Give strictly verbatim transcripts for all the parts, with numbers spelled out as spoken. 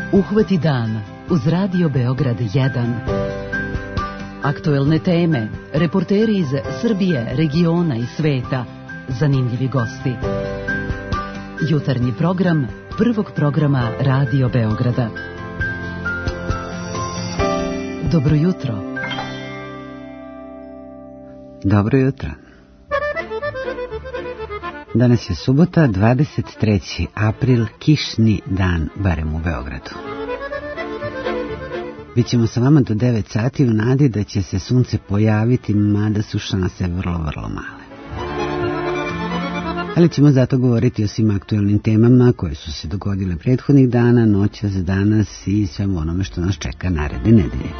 Uhvati dan uz Radio Beograd jedan. Aktuelne teme, reporteri iz Srbije, regiona i sveta, zanimljivi gosti. Jutarnji program prvog programa Radio Beograda. Dobro jutro. Dobro jutro. Danas je subota, dvadeset treći april, kišni dan, barem u Beogradu. Bićemo sa vama do devet sati u nadi da će se sunce pojaviti, mada su šanse vrlo, vrlo male. Ali ćemo zato govoriti o svim aktuelnim temama koje su se dogodile prethodnih dana, noćas, danas i svemu onome što nas čeka naredne nedelje.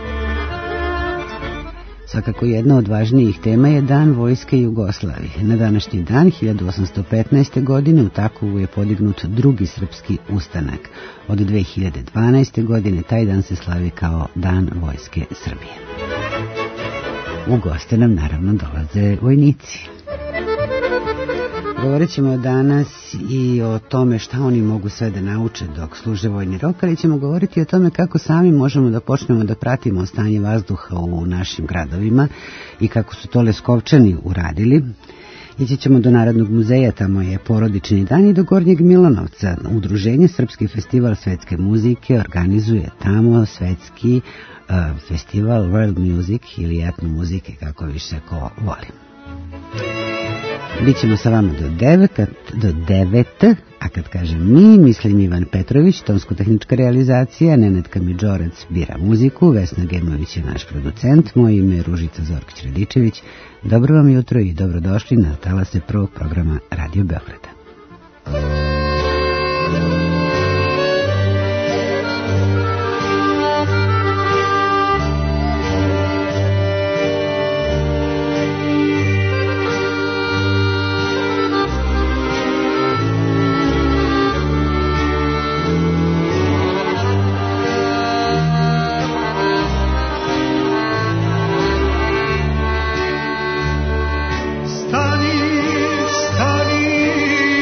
Svakako jedna od važnijih tema je Dan Vojske Jugoslavije. Na današnji dan, hiljadu osamsto petnaeste. godine, u Takovu je podignut drugi srpski ustanak. Od dve hiljade dvanaeste. godine taj dan se slavi kao Dan Vojske Srbije. U goste nam naravno dolaze vojnici. Govorit ćemo danas i o tome šta oni mogu sve da nauče dok služe vojni rok, ali ćemo govoriti o tome kako sami možemo da počnemo da pratimo stanje vazduha u našim gradovima i kako su to Leskovčani uradili. Ići ćemo do Narodnog muzeja, tamo je porodični dan, i do Gornjeg Milanovca. Udruženje Srpski festival svetske muzike organizuje tamo svetski uh, festival World Music ili etno muzike, kako više ko voli. Bićemo sa vama do devet, do devet, a kad kažem mi, mislim Ivan Petrović, tonsko-tehnička realizacija, Nenad Kamidžorac bira muziku, Vesna Gemović je naš producent, moje ime je Ružica Zorkić-Radičević. Dobro vam jutro i dobrodošli na talase prvog programa Radio Beograda. Stani, stani,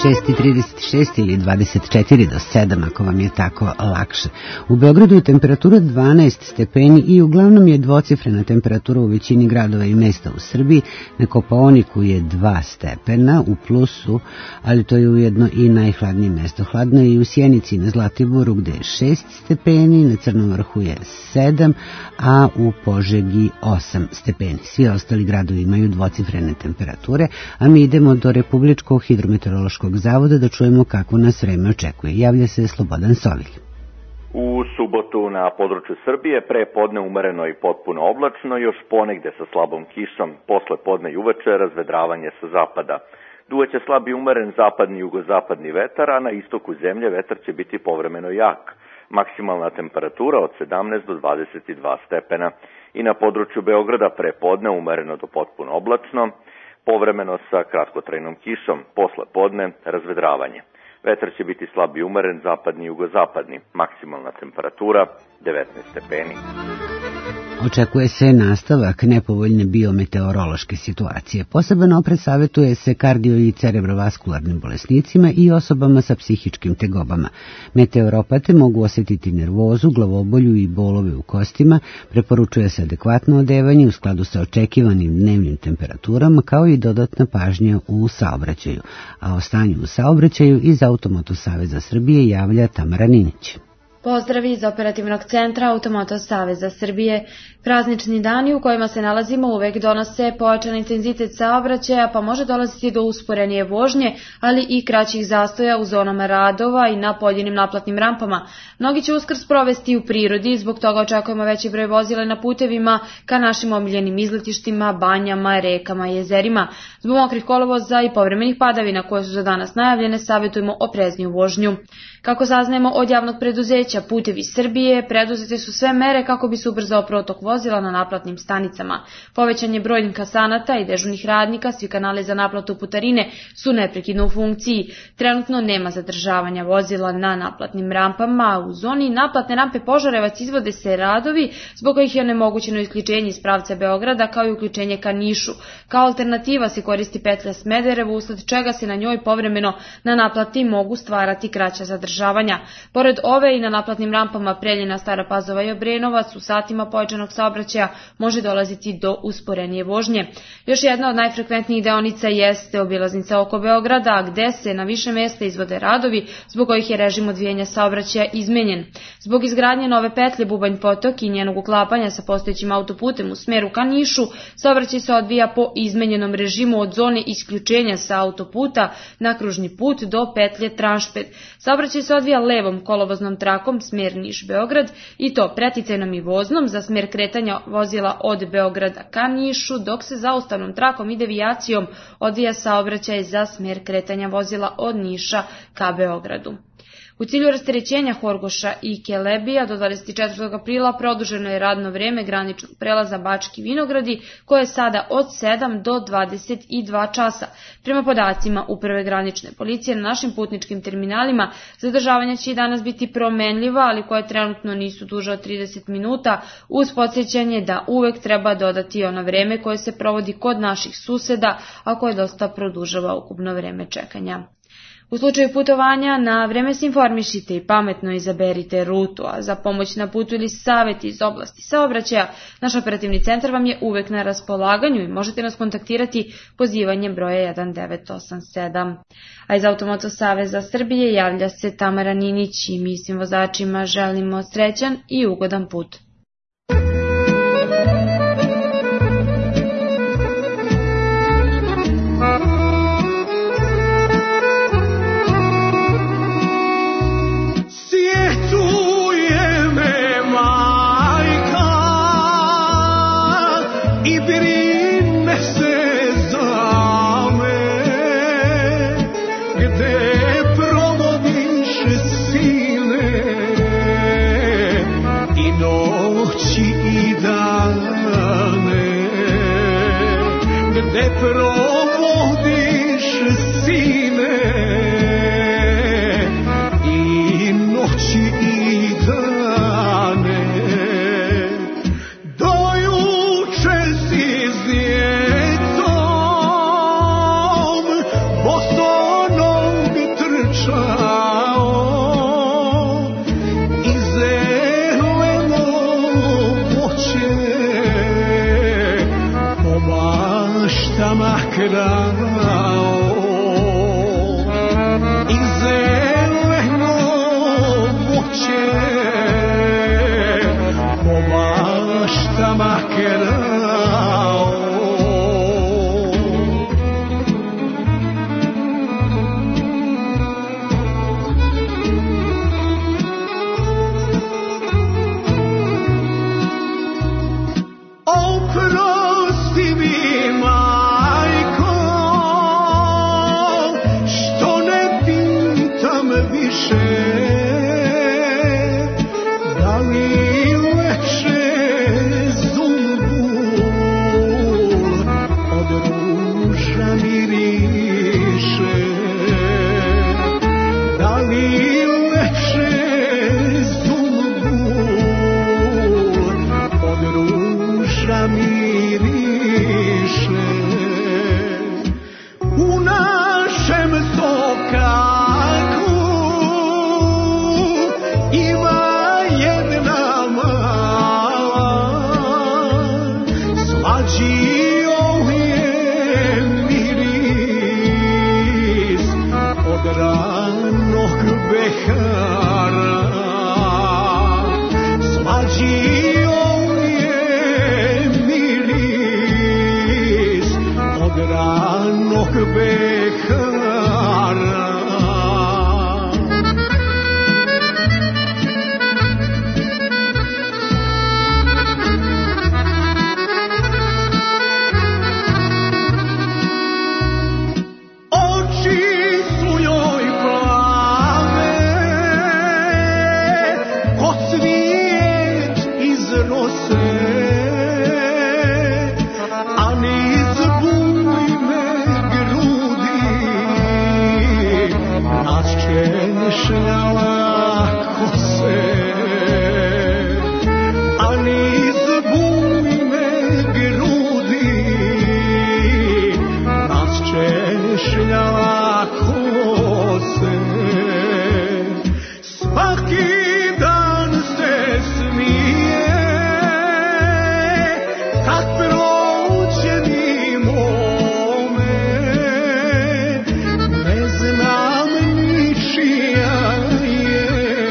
šest i trideset šest ili dvadeset četiri do sedam ako vam je tako lakše. U Beogradu je temperatura dvanaest stepeni i uglavnom je dvocifrena temperatura u većini gradova i mesta u Srbiji. Na Kopaoniku je dva stepena u plusu, ali to je ujedno i najhladnije mesto. Hladno je i u Sjenici na Zlatiboru gde je šest stepeni, na Crnom vrhu je sedam, a u Požegi osam stepeni. Svi ostali gradovi imaju dvocifrene temperature, a mi idemo do Republičkog hidrometeorološkog zavoda da čujemo kako nas vreme očekuje. Javlja se Slobodan Sovilj. U subotu na području Srbije pre podne umereno i potpuno oblačno, još ponegde sa slabom kišom, posle podne i uveče razvedravanje sa zapada. Duvaće slab i umeren zapadni i jugozapadni vetar, a na istoku zemlje vetar će biti povremeno jak. Maksimalna temperatura od sedamnaest do dvadeset dva stepena. I na području Beograda pre podne umereno do potpuno oblačno, povremeno sa kratkotrajnom kišom, posle podne razvedravanje. Vetar će biti slab i umeren zapadni i jugozapadni. Maksimalna temperatura devetnaest stepeni. Očekuje se nastavak nepovoljne biometeorološke situacije. Poseban oprez savjetuje se kardio- i cerebrovaskularnim bolesnicima i osobama sa psihičkim tegobama. Meteoropate mogu osjetiti nervozu, glavobolju i bolove u kostima, preporučuje se adekvatno odevanje u skladu sa očekivanim dnevnim temperaturama, kao i dodatna pažnja u saobraćaju. A o stanju u saobraćaju iz Automoto Saveza Srbije javlja Tamara Ninić. Pozdravi iz Operativnog centra Automoto Saveza Srbije. Praznični dani u kojima se nalazimo uvek donose pojačan intenzitet saobraćaja, pa može dolaziti do usporenije vožnje, ali i kraćih zastoja u zonama radova i na pojedinim naplatnim rampama. Mnogi će Uskrs provesti u prirodi, zbog toga očekujemo veći broj vozila na putevima ka našim omiljenim izletištima, banjama, rekama i jezerima. Zbog mokrih kolovoza i povremenih padavina koje su za danas najavljene, savjetujemo oprezniju vožnju. Kako saznajemo od javnog preduzeća Putevi Srbije, preduzete su sve mere kako bi se ubrzao protok vozila na naplatnim stanicama. Povećan je broj inkasanata i dežurnih radnika, svi kanali za naplatu putarine su neprekidno u funkciji. Trenutno nema zadržavanja vozila na naplatnim rampama, a u zoni naplatne rampe Požarevac izvode se radovi, zbog kojih je onemogućeno isključenje iz pravca Beograda, kao i uključenje ka Nišu. Kao alternativa se koristi petlja Smederevo, usled čega se na njoj povremeno na naplati mogu stvarati kraća zadržavanja. Pored ove i na naplatnim rampama Preljina, Stara Pazova i Obrenovac u satima pojačanog saobraćaja može dolaziti do usporenije vožnje. Još jedna od najfrekventnijih deonica jeste obilaznica oko Beograda, gde se na više mesta izvode radovi, zbog kojih je režim odvijanja saobraćaja izmenjen. Zbog izgradnje nove petlje Bubanj Potok i njenog uklapanja sa postojećim autoputem u smeru ka Nišu, saobraćaj se odvija po izmenjenom režimu od zone isključenja sa autoputa na kružni put do petlje Tranšped. Saobraćaj se odvija levom kolovoznom trakom smer Niš-Beograd i to preticajnom i voznom za smer kretanja vozila od Beograda ka Nišu, dok se zaustavnom trakom i devijacijom odvija saobraćaj za smer kretanja vozila od Niša ka Beogradu. U cilju rasterećenja Horgoša i Kelebija do dvadeset četvrtog aprila produženo je radno vreme graničnog prelaza Bački Vinogradi, koje je sada od sedam do dvadeset dva časa. Prema podacima Uprave granične policije na našim putničkim terminalima, zadržavanja će i danas biti promenljiva, ali koje trenutno nisu duže od trideset minuta, uz podsjećanje da uvek treba dodati ono vreme koje se provodi kod naših suseda, a koje dosta produžava ukupno vreme čekanja. U slučaju putovanja na vreme se informišite i pametno izaberite rutu, a za pomoć na putu ili savjet iz oblasti saobraćaja, naš operativni centar vam je uvek na raspolaganju i možete nas kontaktirati pozivanjem broja jedan devet osam sedam. A iz Automoto Saveza Srbije javlja se Tamara Ninić i mi svim vozačima želimo srećan i ugodan put. No baštama krao i zeleno voće po baštama krao. Oprosti mi, majko, što ne pitam više, da li leče zumbul od ruža miriše, da li leče zumbul od ruža miriše. U našem sokaku ima jedna mala, slađio je miris od ranog behara, slađio ranog behara. Oči su joj plave ko cvijet iz rose, a niz češljala kose, a niz bujne grudi nas češljala kose. Svaki dan se smije kad prođe mimo me, ne znam čija je,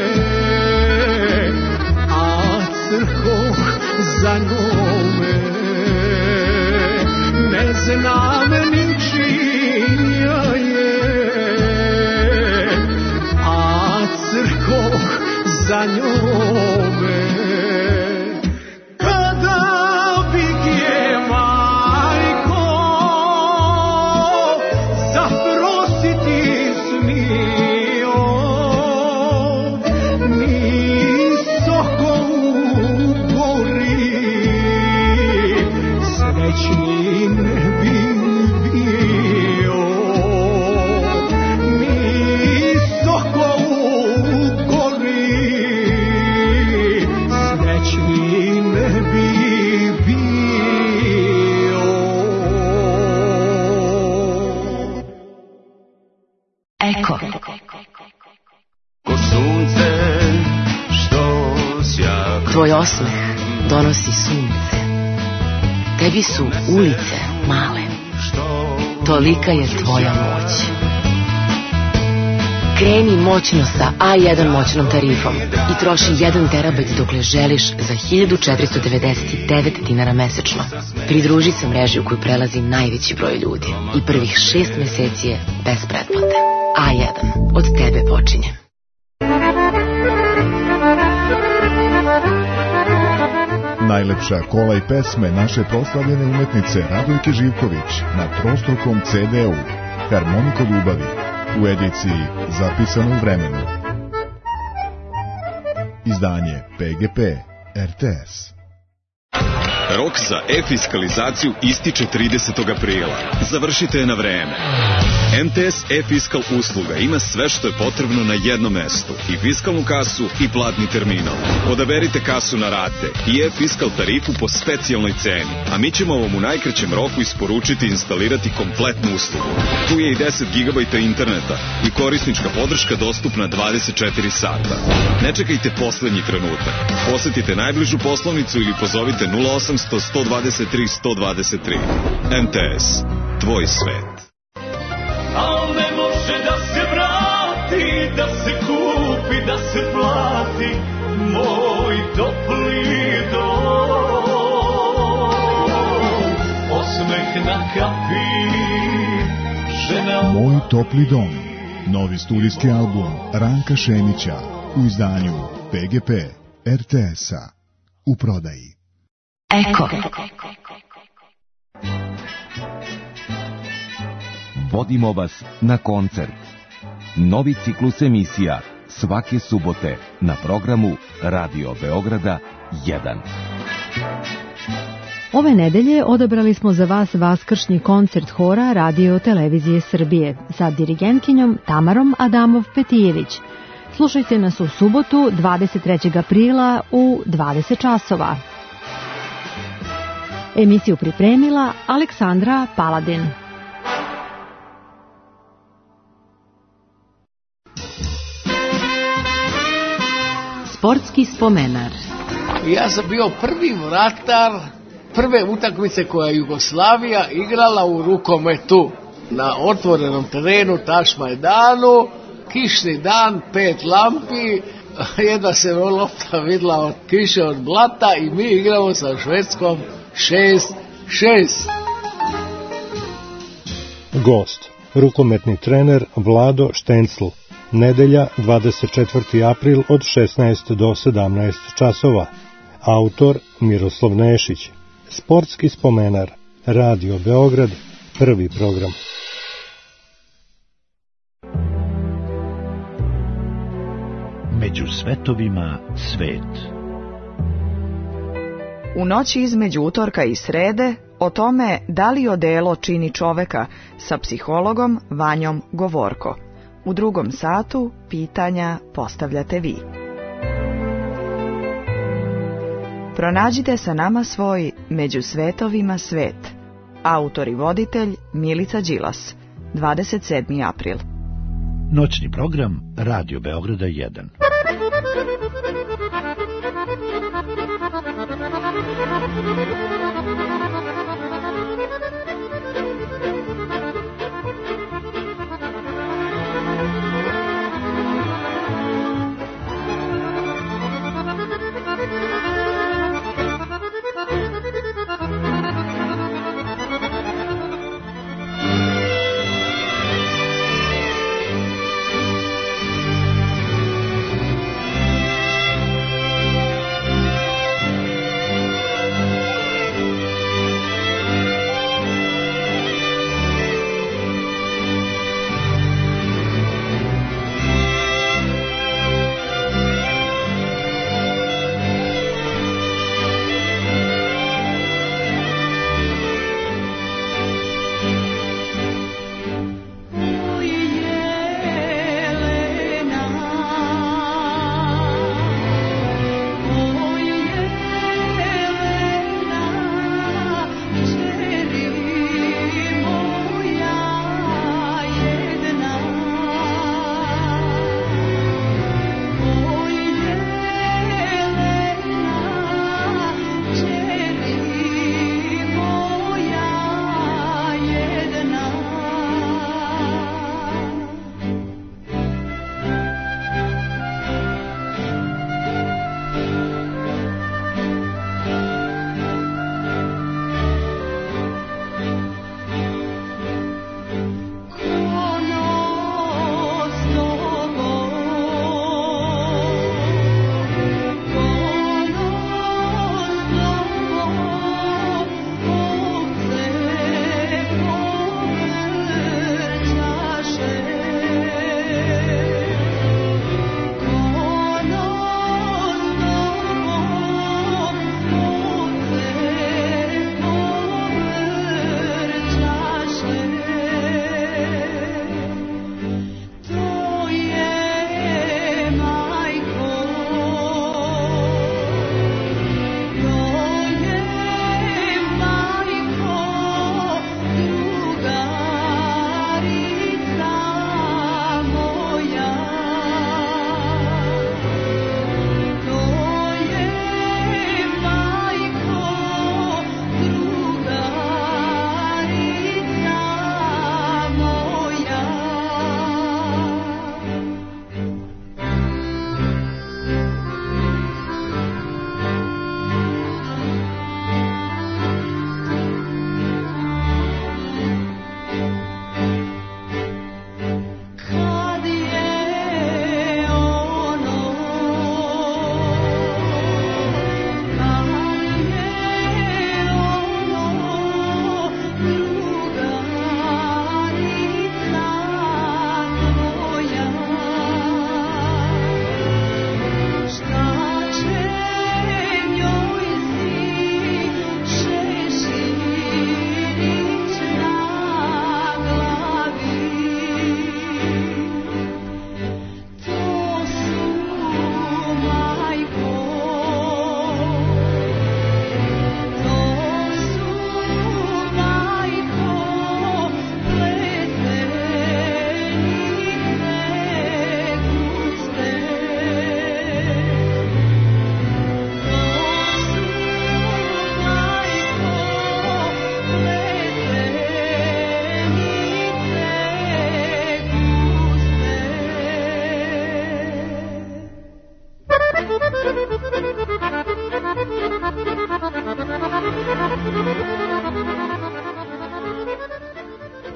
a crkoh za njome, ne znam ni čija je, a crkoh za njome. Kada bih je, majko, zaprositi smio, srećni ne bi bio, visoko u gori, srećni ne bi bio. Eko. Ko sunce što sja, Tvoj osmeh donosi sunce. Tebi su ulice male. Tolika je tvoja moć. Kreni moćno sa A jedan moćnom tarifom i troši jedan terabajt dokle želiš za hiljadu četiristo devedeset devet dinara mesečno. Pridruži se mreži u koju prelazi najveći broj ljudi i prvih šest meseci je bez pretplate. A jedan. Od tebe počinje. Najlepša kola i pesme naše proslavljene umetnice Radojke Živković na trostrukom ce de u Harmoniko ljubavi u ediciji Zapisano u vremenu. Izdanje pe ge pe er te es. Rok za e-fiskalizaciju ističe tridesetog aprila. Završite je na vreme. em te es e-fiskal usluga ima sve što je potrebno na jednom mestu. I fiskalnu kasu i platni terminal. Odaberite kasu na rate i e-fiskal tarifu po specijalnoj ceni. A mi ćemo vam u najkraćem roku isporučiti i instalirati kompletnu uslugu. Tu je i deset gigabajta interneta i korisnička podrška dostupna dvadeset četiri sata. Ne čekajte poslednji trenutak. Posetite najbližu poslovnicu ili pozovite nula osam osamsto, sto dvadeset tri, sto dvadeset tri. M T S. Tvoj svet. Al ne može da se vrati, da se kupi, da se plati moj topli dom. Osmeh na kapi, žena... Moj topli dom. Novi studijski album Ranka Šemića u izdanju P G P R T S-a. U prodaji. Eko. Vodimo vas na koncert. Novi ciklus emisija svake subote na programu Radio Beograda jedan. Ove nedelje odabrali smo za vas vaskršnji koncert hora Radio Televizije Srbije sa dirigentkinjom Tamarom Adamov-Petijević. Slušajte nas u subotu dvadeset trećeg aprila u dvadeset časova. Emisiju pripremila Aleksandra Paladin. Sportski spomenar. Ja sam bio prvi vratar prve utakmice koja je Jugoslavija igrala u rukometu na otvorenom terenu Tašmajdanu, kišni dan, pet lampi, jedna se lopta vidla od kiše, od blata i mi igramo sa Švedskom šest šest. Gost, rukometni trener Vlado Štencl. Nedelja, dvadeset četvrti april od šesnaest do sedamnaest časova. Autor Miroslav Nešić. Sportski spomenar. Radio Beograd. Prvi program. Među svetovima svet. U noći između utorka i srede o tome da li odelo čini čoveka sa psihologom Vanjom Govorko. U drugom satu pitanja postavljate vi. Pronađite sa nama svoj Među svetovima svet. Autor i voditelj Milica Đilas. dvadeset sedmi april. Noćni program Radio Beograda jedan.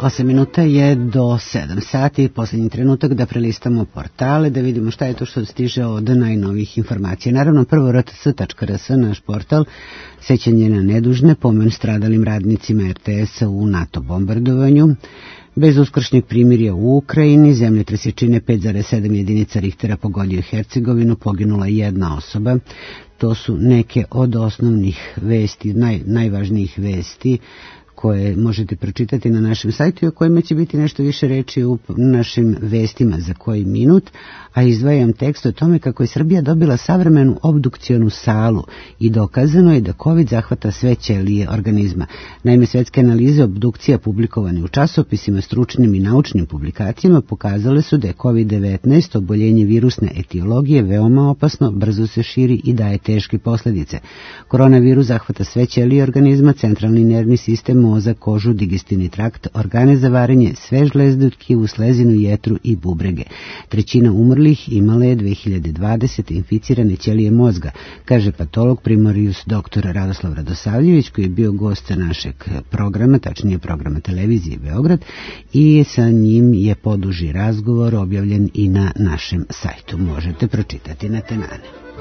osam minuta je do sedam sati, posljednji trenutak da prelistamo portale, da vidimo šta je to što stiže od najnovijih informacija. Naravno, prvo r t s tačka r s, naš portal, sećanje na nedužne, pomen stradalim radnicima er te es-a u NATO bombardovanju, bez uskršnjeg primirja u Ukrajini, zemljotres jačine pet zarez sedam jedinica Richtera pogodio Hercegovinu, poginula jedna osoba. To su neke od osnovnih vesti, naj, najvažnijih vesti koje možete pročitati na našem sajtu i o kojima će biti nešto više reči u našim vestima za koji minut, a izdvajam tekst o tome kako je Srbija dobila savremenu obdukcionu salu i dokazano je da COVID zahvata sve ćelije organizma. Naime, svetske analize obdukcija publikovane u časopisima, stručnim i naučnim publikacijama pokazale su da je kovid devetnaest, oboljenje virusne etiologije, veoma opasno, brzo se širi i daje teške posljedice. Koronavirus zahvata sve ćelije organizma, centralni nervni sistem, mozak, kožu, digestivni trakt, organe za varenje, sve žlezde u tkivu, slezinu, jetru i bubrege. Trećina umrlih imala je dve hiljade dvadesete inficirane ćelije mozga, kaže patolog primarius doktor Radoslav Radosavljević, koji je bio gost našeg programa, tačnije programa televizije Beograd, i sa njim je poduži razgovor objavljen i na našem sajtu. Možete pročitati na tenane.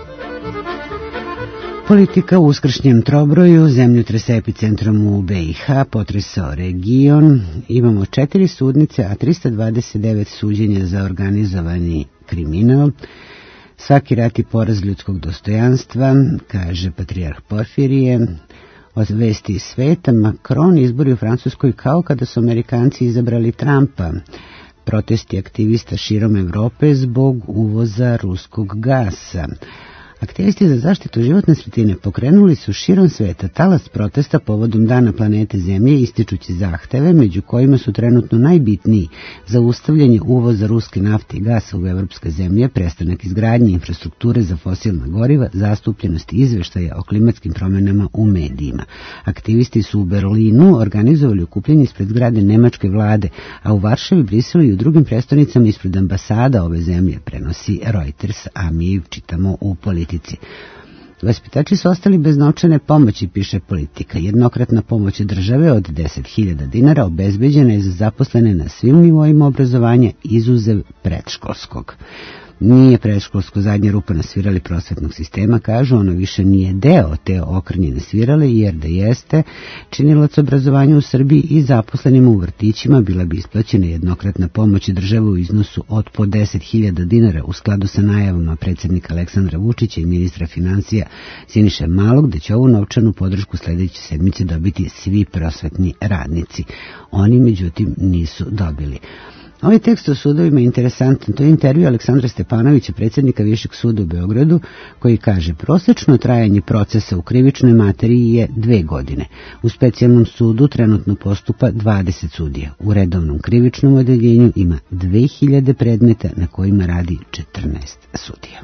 Politika u uskršnjem trobroju, zemljotres epicentrom u be i ha, potresao region, imamo četiri sudnice, a trista dvadeset devet suđenja za organizovani kriminal. Svaki rat i poraz ljudskog dostojanstva, kaže patrijarh Porfirije. Od vesti iz sveta, Macron izbori u Francuskoj kao kada su Amerikanci izabrali Trumpa. Protesti aktivista širom Evrope zbog uvoza ruskog gasa. Aktivisti za zaštitu životne sredine pokrenuli su širom sveta talas protesta povodom Dana planete Zemlje, ističući zahteve, među kojima su trenutno najbitniji zaustavljanje uvoza ruske nafte i gasa u evropske zemlje, prestanak izgradnje infrastrukture za fosilna goriva, zastupljenost izveštaja o klimatskim promjenama u medijima. Aktivisti su u Berlinu organizovali okupljanje ispred zgrade nemačke vlade, a u Varšavi, Briselu i u drugim prestonicama ispred ambasada ove zemlje, prenosi Reuters, a mi čitamo u Politici. Vaspitači su ostali bez novčane pomoći, piše Politika. Jednokratna pomoć države od deset hiljada dinara obezbeđena je za zaposlene na svim nivoima obrazovanja, izuzev predškolskog. Nije predškolsko zadnja rupa na svirali prosvetnog sistema, kažu, ono više nije deo te okrnjene svirale, jer da jeste, činilac obrazovanja u Srbiji i zaposlenima u vrtićima bila bi isplaćena jednokratna pomoć države u iznosu od po deset hiljada dinara, u skladu sa najavama predsjednika Aleksandra Vučića i ministra financija Siniše Malog, da će ovu novčanu podršku sljedeće sedmice dobiti svi prosvetni radnici. Oni, međutim, nisu dobili. Ovaj tekst o sudovima je interesantan. To je intervju Aleksandra Stepanovića, predsjednika Višeg suda u Beogradu, koji kaže: prosječno trajanje procesa u krivičnoj materiji je dve godine. U specijalnom sudu trenutno postupa dvadeset sudija. U redovnom krivičnom odeljenju ima dve hiljade predmeta na kojima radi četrnaest sudija.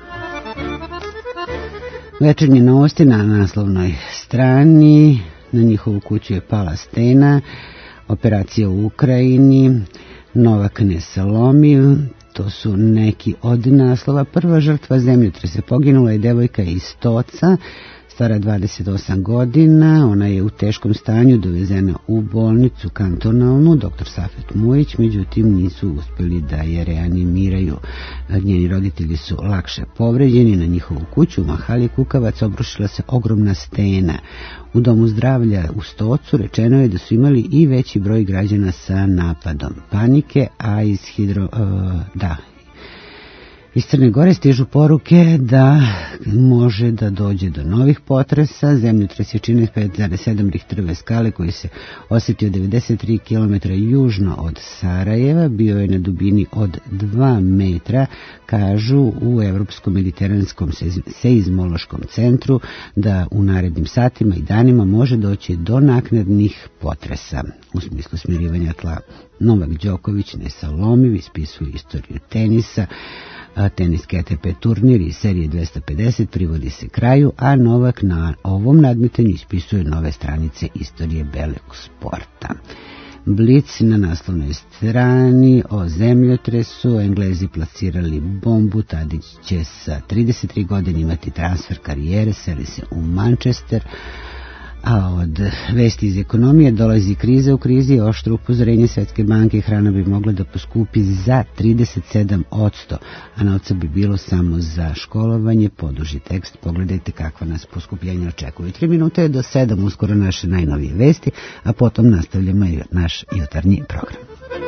Večernje novosti na naslovnoj strani. Na njihovu kuću je pala stena. Operacija u Ukrajini. Novak ne salomi, to su neki od naslova. Prva žrtva zemljotresa poginula je devojka iz Stoca, stara dvadeset osam godina, ona je u teškom stanju dovezena u bolnicu kantonalnu, doktor Safet Mujić, međutim nisu uspjeli da je reanimiraju. Njeni roditelji su lakše povređeni. Na njihovu kuću u Mahali Kukavac obrušila se ogromna stena. U domu zdravlja u Stocu rečeno je da su imali i veći broj građana sa napadom panike, a iz hidro... Uh, da... Iz Crne Gore stižu poruke da može da dođe do novih potresa. Zemljotres jačine pet zarez sedam Richterove skale, koji se osjetio devedeset tri kilometra južno od Sarajeva, bio je na dubini od dva metra, kažu u Evropskom mediteranskom seizmološkom centru, da u narednim satima i danima može doći do naknadnih potresa u smislu smirivanja tla. Novak Đoković nesalomiv, ispisuje istoriju tenisa. Teniski A T P turnir iz serije dvesta pedeset privodi se kraju, a Novak na ovom nadmetanju ispisuje nove stranice istorije belog sporta. Blic na naslovnoj strani o zemljotresu. Englezi plasirali bombu. Tadić će sa trideset tri godine imati transfer karijere, seli se u Manchester. A od vesti iz ekonomije dolazi kriza u krizi, oštro upozorenje Svetske banke i hrana bi mogla da poskupi za trideset sedam posto, a novca bi bilo samo za školovanje. Poduži tekst, pogledajte kakva nas poskupljenja očekuju. Tri minute je do sedam, uskoro naše najnovije vesti, a potom nastavljamo i naš jutarnji program.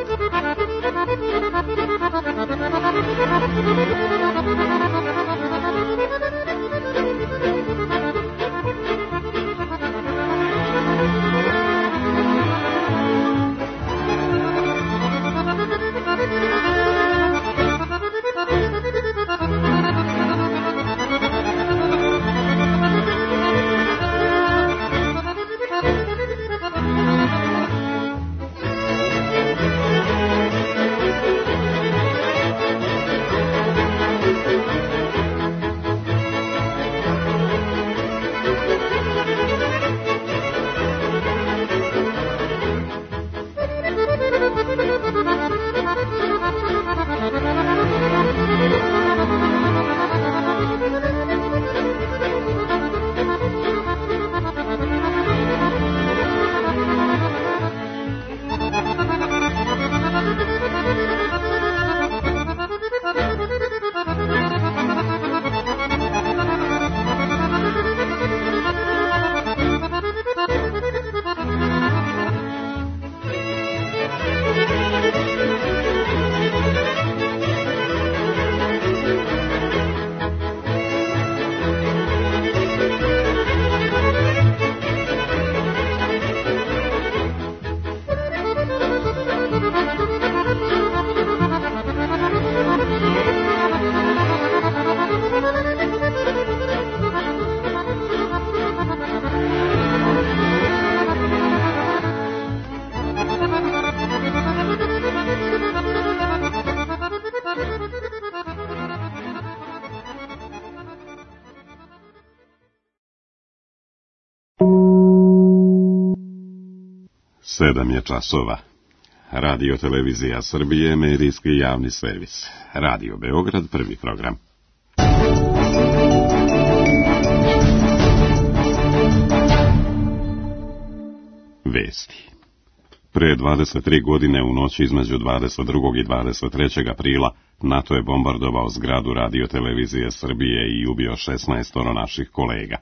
Sedam je časova. Radio Televizija Srbije, medijski javni servis. Radio Beograd, prvi program. Vesti. Pre dvadeset tri godine u noći između dvadeset drugog i dvadeset trećeg aprila NATO je bombardovao zgradu Radio Televizije Srbije i ubio šesnaest naših kolega.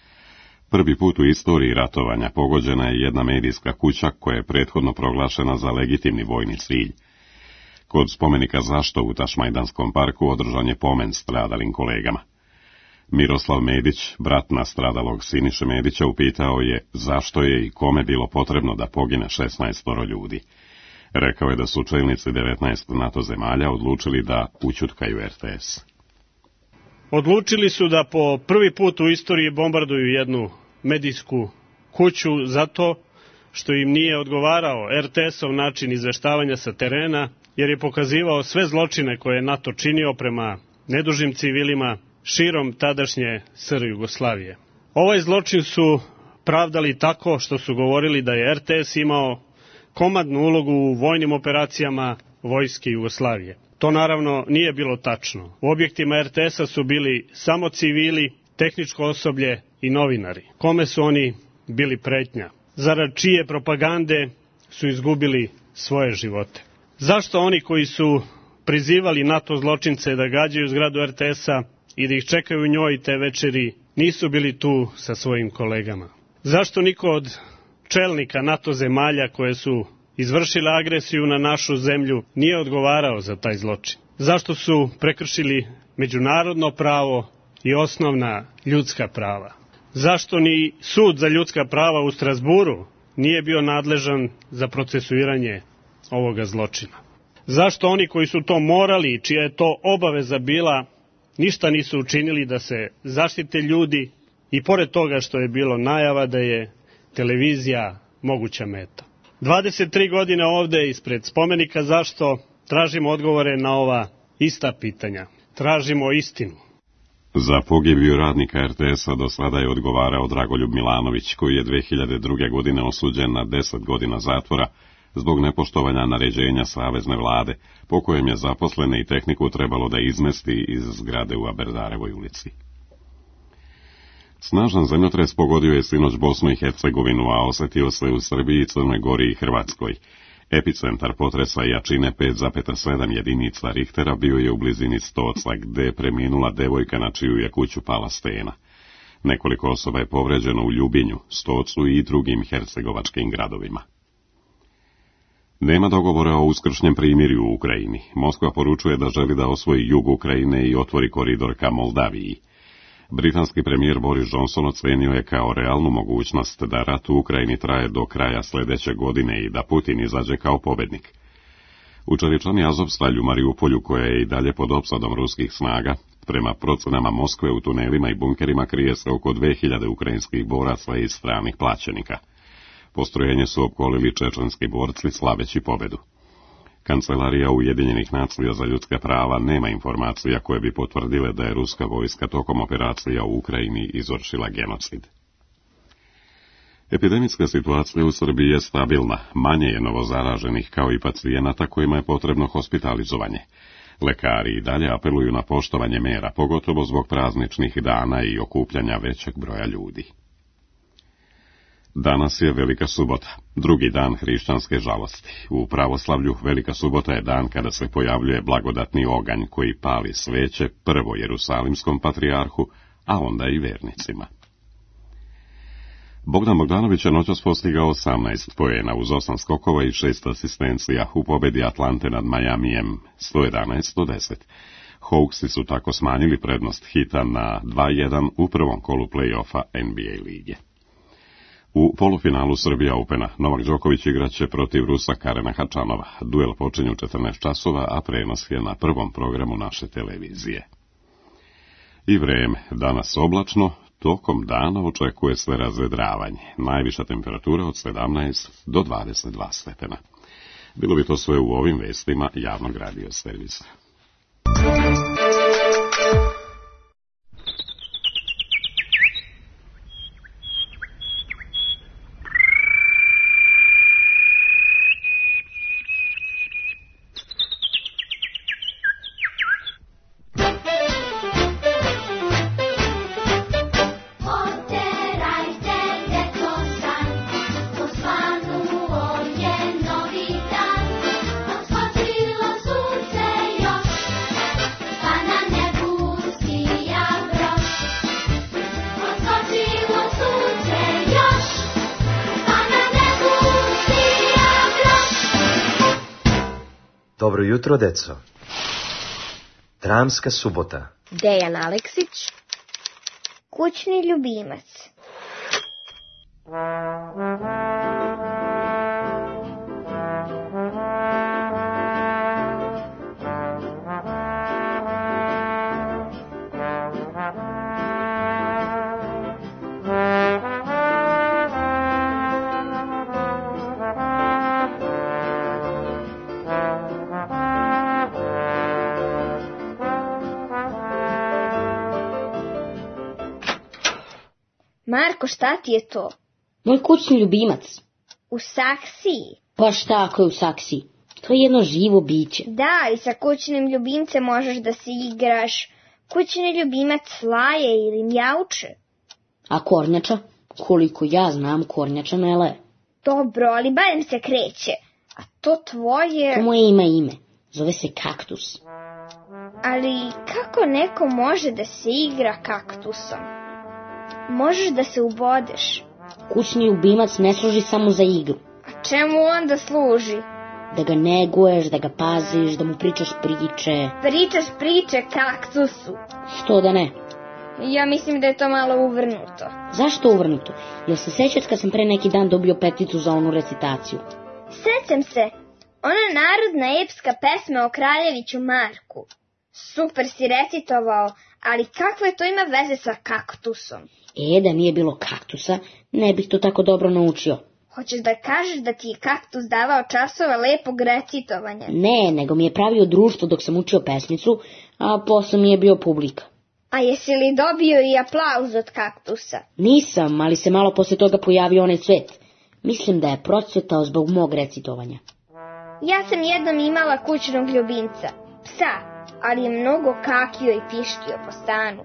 Prvi put u istoriji ratovanja pogođena je jedna medijska kuća koja je prethodno proglašena za legitimni vojni cilj. Kod spomenika Zašto u Tašmajdanskom parku održan je pomen stradalim kolegama. Miroslav Medić, brat nastradalog Siniše Medića, upitao je zašto je i kome bilo potrebno da pogine šesnaest ljudi. Rekao je da su čelnici devetnaest NATO zemalja odlučili da ućutkaju R T S. Odlučili su da po prvi put u istoriji bombarduju jednu medijsku kuću zato što im nije odgovarao R T S-ov način izveštavanja sa terena, jer je pokazivao sve zločine koje je NATO činio prema nedužnim civilima širom tadašnje S R Jugoslavije. Ovaj zločin su pravdali tako što su govorili da je R T S imao komandnu ulogu u vojnim operacijama vojske Jugoslavije. To naravno nije bilo tačno. U objektima R T S-a su bili samo civili, tehničko osoblje i novinari. Kome su oni bili pretnja? Zarad čije propagande su izgubili svoje živote? Zašto oni koji su prizivali NATO zločince da gađaju zgradu R T S-a i da ih čekaju u njoj te večeri nisu bili tu sa svojim kolegama? Zašto niko od čelnika NATO zemalja koje su izvršile agresiju na našu zemlju nije odgovarao za taj zločin? Zašto su prekršili međunarodno pravo i osnovna ljudska prava? Zašto ni sud za ljudska prava u Strasburu nije bio nadležan za procesuiranje ovoga zločina? Zašto oni koji su to morali, čija je to obaveza bila, ništa nisu učinili da se zaštite ljudi i pored toga što je bilo najava da je televizija moguća meta? dvadeset tri godine ovde ispred spomenika Zašto tražimo odgovore na ova ista pitanja. Tražimo istinu. Za pogibiju radnika R T S-a do sada je odgovarao Dragoljub Milanović, koji je dve hiljade druge. godine osuđen na deset godina zatvora zbog nepoštovanja naređenja savezne vlade, po kojem je zaposlene i tehniku trebalo da izmesti iz zgrade u Aberdarevoj ulici. Snažan zemljotres pogodio je sinoć Bosnu i Hercegovinu, a osetio se u Srbiji, Crnoj Gori i Hrvatskoj. Epicentar potresa jačine pet zarez sedam jedinica Richtera bio je u blizini Stoca, gde je preminula devojka na čiju je kuću pala stena. Nekoliko osoba je povređeno u Ljubinju, Stocu i drugim hercegovačkim gradovima. Nema dogovora o uskršnjem primirju u Ukrajini. Moskva poručuje da želi da osvoji jug Ukrajine i otvori koridor ka Moldaviji. Britanski premijer Boris Johnson ocenio je kao realnu mogućnost da rat u Ukrajini traje do kraja sljedeće godine i da Putin izađe kao pobednik. U Čeličani Azovstalju u Mariupolju, koja je i dalje pod opsadom ruskih snaga, prema procenama Moskve u tunelima i bunkerima krije se oko dve hiljade ukrajinskih boraca i stranih plaćenika. Postrojenje su opkolili čečenski borci slaveći pobedu. Kancelarija Ujedinjenih nacija za ljudska prava nema informacija koje bi potvrdile da je ruska vojska tokom operacija u Ukrajini izvršila genocid. Epidemijska situacija u Srbiji je stabilna, manje je novozaraženih kao i pacijenata kojima je potrebno hospitalizovanje. Lekari i dalje apeluju na poštovanje mera, pogotovo zbog prazničnih dana i okupljanja većeg broja ljudi. Danas je Velika subota, drugi dan hrišćanske žalosti. U pravoslavlju Velika subota je dan kada se pojavljuje blagodatni oganj koji pali sveće prvo Jerusalimskom patrijarhu, a onda i vernicima. Bogdan Bogdanović je noćas postigao osamnaest poena uz osam skokova i šest asistencija u pobedi Atlante nad Majamijem sto jedanaest sto deset. Hawksi su tako smanjili prednost Hita na dva jedan u prvom kolu play-offa N B A lige. U polufinalu Srbija Opena Novak Đoković igraće protiv Rusa Karena Hačanova. Duel počinje u četrnaest časova, a prenos je na prvom programu naše televizije. I vreme, danas oblačno, tokom dana očekuje se razvedravanje. Najviša temperatura od sedamnaest do dvadeset dva stepena. Bilo bi to sve u ovim vestima javnog radio servisa. Dobro jutro, deco. Dramska subota. Dejan Aleksić. Kućni ljubimac. Marko, šta ti je to? Moj kućni ljubimac. U saksiji? Pa šta ako je u saksiji? To je jedno živo biće. Da, i sa kućnim ljubimcem možeš da se igraš. Kućni ljubimac laje ili mjauče. A kornjača? Koliko ja znam, kornjača ne laje. Dobro, ali barem se kreće. A to tvoje... To moje ima ime. Zove se kaktus. Ali kako neko može da se igra kaktusom? Možeš da se ubodeš. Kućni ljubimac ne služi samo za igru. A čemu onda služi? Da ga neguješ, da ga paziš, da mu pričaš priče. Pričaš priče kaktusu? Što da ne? Ja mislim da je to malo uvrnuto. Zašto uvrnuto? Jel se sećaš kad sam pre neki dan dobio peticu za onu recitaciju? Sećam se. Ona narodna epska pesma o kraljeviću Marku. Super si recitovao, ali kakve to ima veze sa kaktusom? E, da nije bilo kaktusa, ne bih to tako dobro naučio. Hoćeš da kažeš da ti je kaktus davao časova lepog recitovanja? Ne, nego mi je pravio društvo dok sam učio pesmicu, a posle mi je bio publika. A jesi li dobio i aplauz od kaktusa? Nisam, ali se malo posle toga pojavio onaj cvet. Mislim da je procvetao zbog mog recitovanja. Ja sam jednom imala kućnog ljubimca, psa, ali je mnogo kakio i piškio po stanu.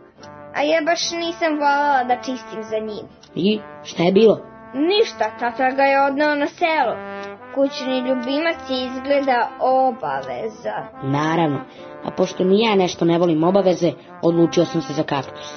a ja baš nisam voljela da čistim za njim. I šta je bilo? Ništa, tata ga je odneo na selo. Kućni ljubimac je izgleda obaveza. Naravno, a pošto ni ja nešto ne volim obaveze, odlučio sam se za kaktus.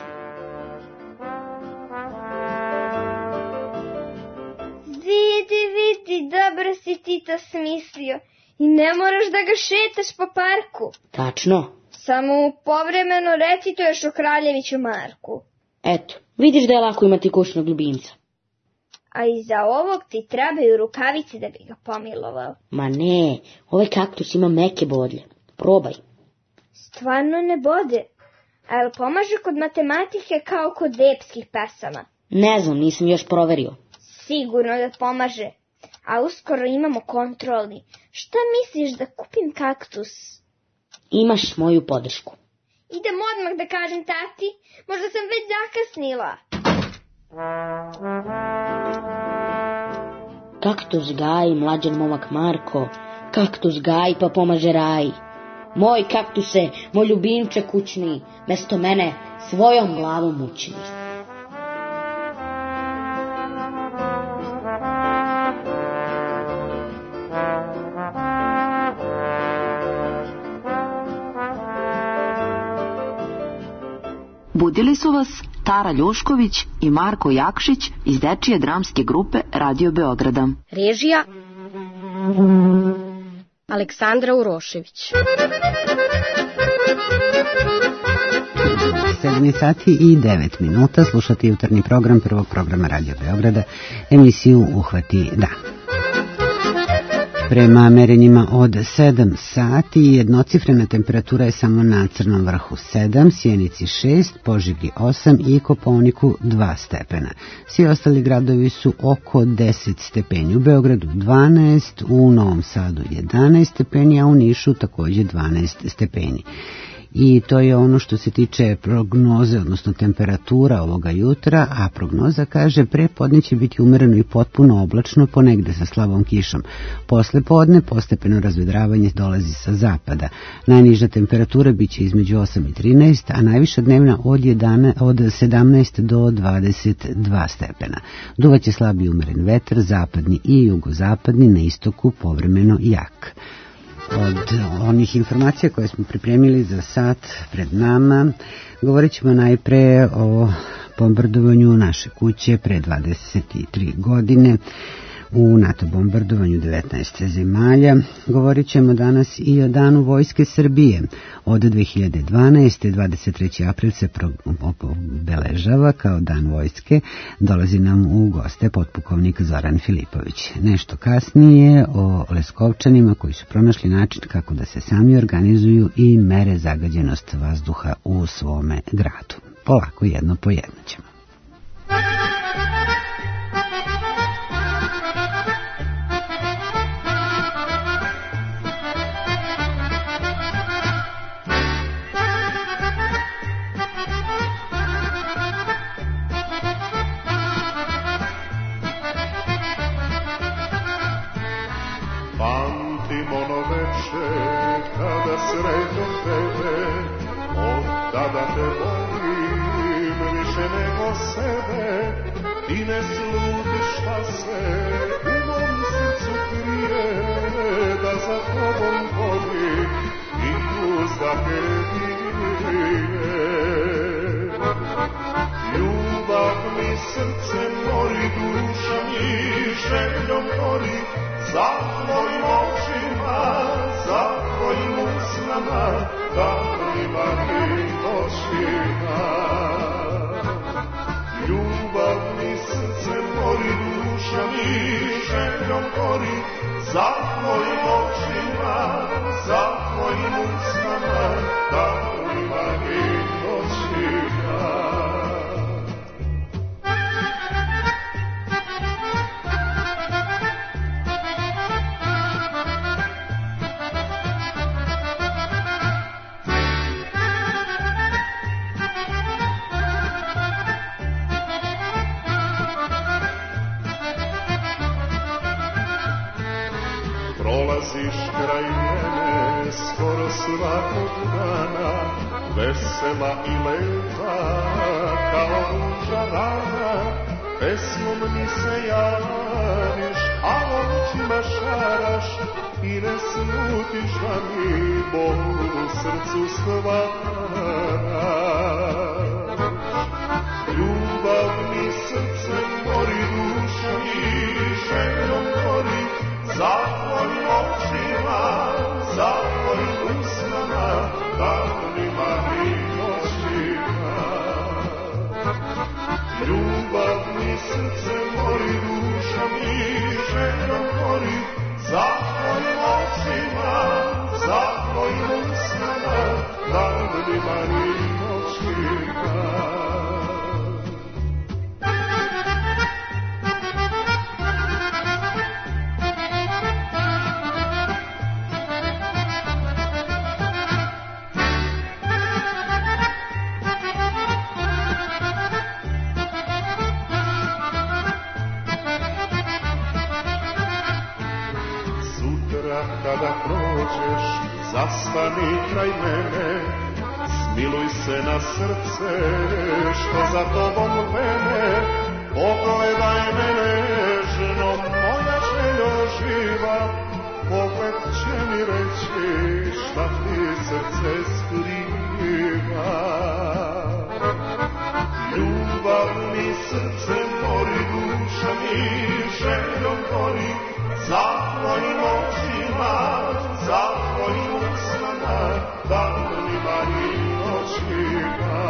Vidi, vidi, dobro si ti to smislio. I ne moraš da ga šetaš po parku. Tačno. Samo povremeno recituješ o Kraljeviću Marku. Eto, vidiš da je lako imati kućnog ljubimca. A iza ovog ti trebaju rukavice da bi ga pomilovao. Ma ne, ovaj kaktus ima meke bodlje. Probaj. Stvarno ne bode. A jel pomaže kod matematike kao kod epskih pesama? Ne znam, nisam još proverio. Sigurno da pomaže. A uskoro imamo kontrolni. Šta misliš da kupim kaktus? Imaš moju podršku. Idem odmah da kažem tati. Možda sam već zakasnila. Kaktus gaji, mlađan momak Marko. Kaktus gaji pa pomaže raj. Moj kaktuse, moj ljubimče kućni, mesto mene svojom glavom mučni. Budili su vas Tara Ljušković i Marko Jakšić iz dečije dramske grupe Radio Beograda. Režija Aleksandra Urošević. sedam sati i devet minuta, slušati jutarnji program prvog programa Radio Beograda, emisiju Uhvati dan. Prema merenjima od sedam sati jednocifrena temperatura je samo na Crnom vrhu sedam, Sjenici šest, Požegi osam i Kopaoniku dva stepena. Svi ostali gradovi su oko deset stepeni. U Beogradu dvanaest, u Novom Sadu jedanaest stepeni, a u Nišu takođe dvanaest stepeni. I to je ono što se tiče prognoze, odnosno temperatura ovoga jutra, a prognoza kaže pre podne će biti umereno i potpuno oblačno, ponegde sa slabom kišom. Posle podne postepeno razvedravanje dolazi sa zapada. Najniža temperatura biće između osam i trinaest, a najviša dnevna od, jedanaest, od sedamnaest do dvadeset dva stepena. Duvaće slabi umeren vetar, zapadni i jugozapadni, na istoku povremeno jak. Od onih informacija koje smo pripremili za sat pred nama, govorit ćemo najpre o bombardovanju naše kuće pre dvadeset tri godine, u NATO bombardovanju devetnaest zemalja. Govorit ćemo danas i o Danu Vojske Srbije. Od dve hiljade dvanaeste. dvadeset treći april se obeležava kao Dan Vojske. Dolazi nam u goste potpukovnik Zoran Filipović. Nešto kasnije o Leskovčanima koji su pronašli način kako da se sami organizuju i mere zagađenost vazduha u svome gradu. Polako, jedno po jedno ćemo. Prolaziš kraj mene skoro svakog dana, vesela i lepa kao žarana, pesmom mi se javiš, a očima šaraš i ne smutiš da mi bol u srcu stvaraš. Ljubav mi srce mori, duša mi željom mori, za tvojim očima, za tvojim usnama, danima i noćima. Ljubav mi srce mori, duša mi željom mori, za tvojim očima, za tvojim usnama, danima i noćima. Kada prođeš, zastani kraj mene, smiluj se na srce što za tobom vene, pogledaj me nežno, moja željo živa, pogled će mi reći šta ti srce skriva. Ljubav mi srce mori, duša mi željom gori, za tvojim očima, za tvojim usnama, danima i noćima.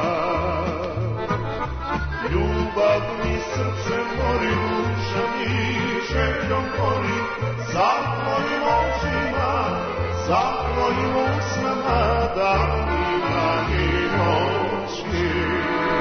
Ljubav mi srce mori, duša mi željom gori, za tvojim očima, za tvojim usnama, danima i noćima.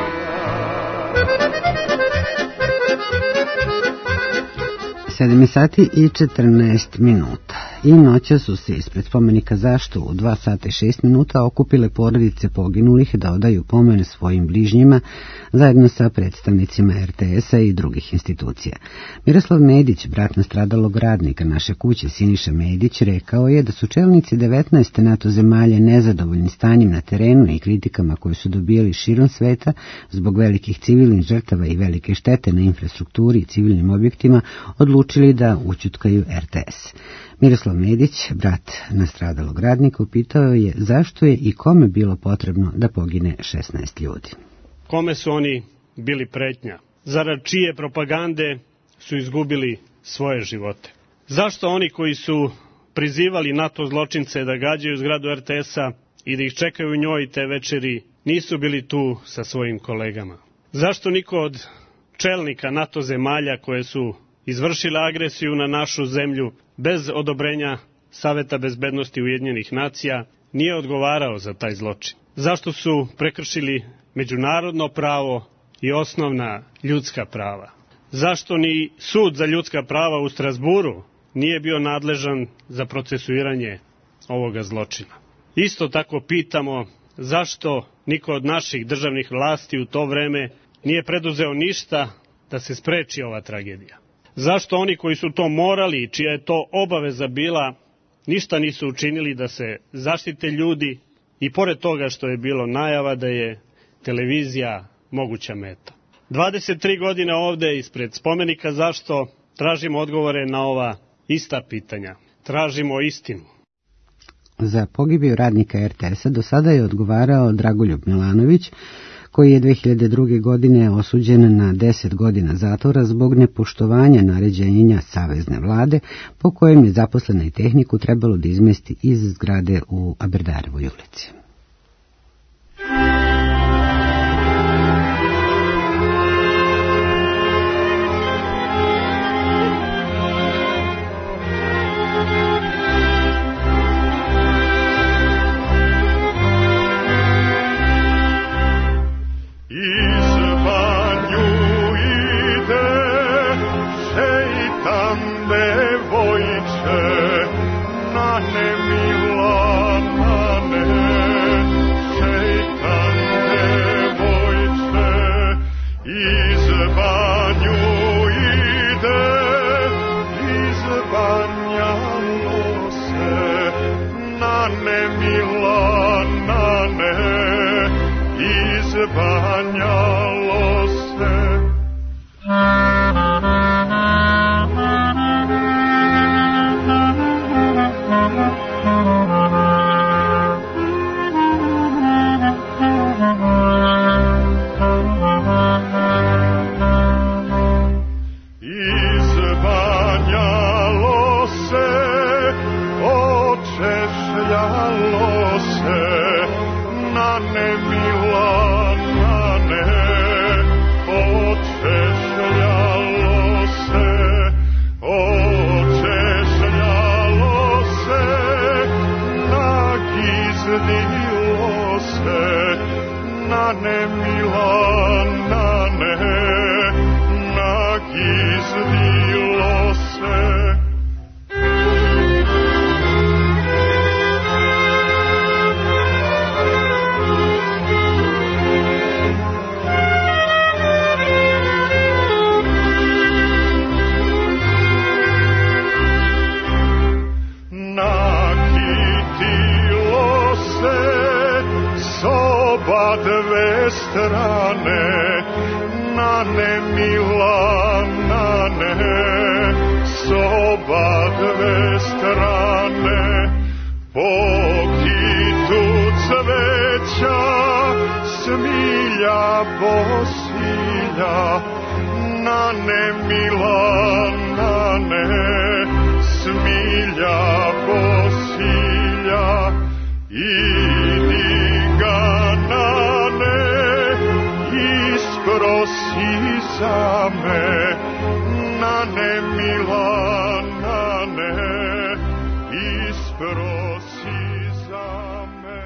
sedam sati i četrnaest minuta. I noća su se ispred spomenika Zašto u dva sata i šest minuta okupile porodice poginulih da odaju pomen svojim bližnjima zajedno sa predstavnicima er te es a i drugih institucija. Miroslav Medić, brat nastradalog radnika naše kuće Siniša Medić, rekao je da su čelnici devetnaest NATO zemalja nezadovoljni stanjem na terenu i kritikama koje su dobijali širom sveta zbog velikih civilnih žrtava i velike štete na infrastrukturi i civilnim objektima odlučili da ućutkaju er te es. Miroslav Medić, brat nastradalog radnika, upitao je zašto je i kome bilo potrebno da pogine šesnaest ljudi. Kome su oni bili pretnja? Zarad čije propagande su izgubili svoje živote? Zašto oni koji su prizivali NATO zločince da gađaju zgradu er te es a i da ih čekaju u njoj te večeri nisu bili tu sa svojim kolegama? Zašto niko od čelnika NATO zemalja koje su izvršile agresiju na našu zemlju bez odobrenja Saveta bezbednosti Ujedinjenih nacija nije odgovarao za taj zločin? Zašto su prekršili međunarodno pravo i osnovna ljudska prava? Zašto ni sud za ljudska prava u Strazburu nije bio nadležan za procesuiranje ovoga zločina? Isto tako pitamo zašto niko od naših državnih vlasti u to vreme nije preduzeo ništa da se spreči ova tragedija? Zašto oni koji su to morali i čija je to obaveza bila ništa nisu učinili da se zaštite ljudi i pored toga što je bilo najava da je televizija moguća meta? dvadeset tri godine ovde ispred spomenika Zašto tražimo odgovore na ova ista pitanja. Tražimo istinu. Za pogibiju radnika er te es a do sada je odgovarao Dragoljub Milanović, koji je dve hiljade druge. godine osuđen na deset godina zatvora zbog nepoštovanja naređenja savezne vlade, po kojem je zaposlena i tehniku trebalo da izmesti iz zgrade u Aberdarovoj ulici. Milana, ne izbanjalo se. Izbanjalo se, očešljalo se, na nemila, na ne, očešljalo se, očešljalo se, nagizdilo se, na nemila, na ne, nagizdilo se. Nakitilo se s oba dve strane, na nemila, na ne, s oba dve strane. Po kitu cveća, smilja posilja, na nemila, na ne, smilja posilja. Idi ga, na ne, isprosi za me, na nemila, na ne, isprosi za me.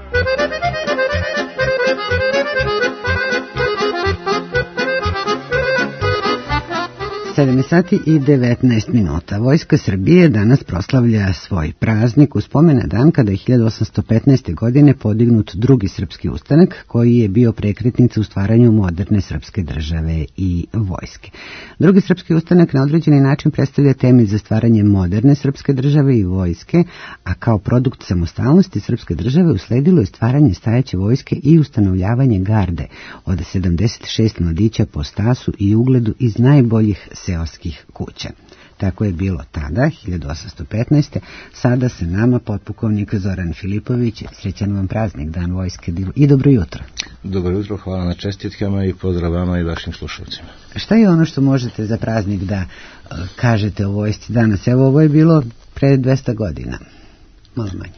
sedam sati i devetnaest minuta. Vojska Srbije danas proslavlja svoj praznik u spomen na dan kada je hiljadu osamsto petnaeste. godine podignut drugi srpski ustanak koji je bio prekretnica u stvaranju moderne srpske države i vojske. Drugi srpski ustanak na određeni način predstavlja temelj za stvaranje moderne srpske države i vojske, a kao produkt samostalnosti srpske države usledilo je stvaranje stajeće vojske i ustanovljavanje garde od sedamdeset šest mladića po stasu i ugledu iz najboljih seoskih kuća. Tako je bilo tada, hiljadu osamsto petnaeste. Sada se nama potpukovnik Zoran Filipović. Srećan vam praznik, Dan vojske i dobro jutro. Dobro jutro, hvala na čestitkama i pozdrav vama i vašim slušalcima. Šta je ono što možete za praznik da uh, kažete o vojsci danas? Evo, ovo je bilo pre dvesta godina, malo manje.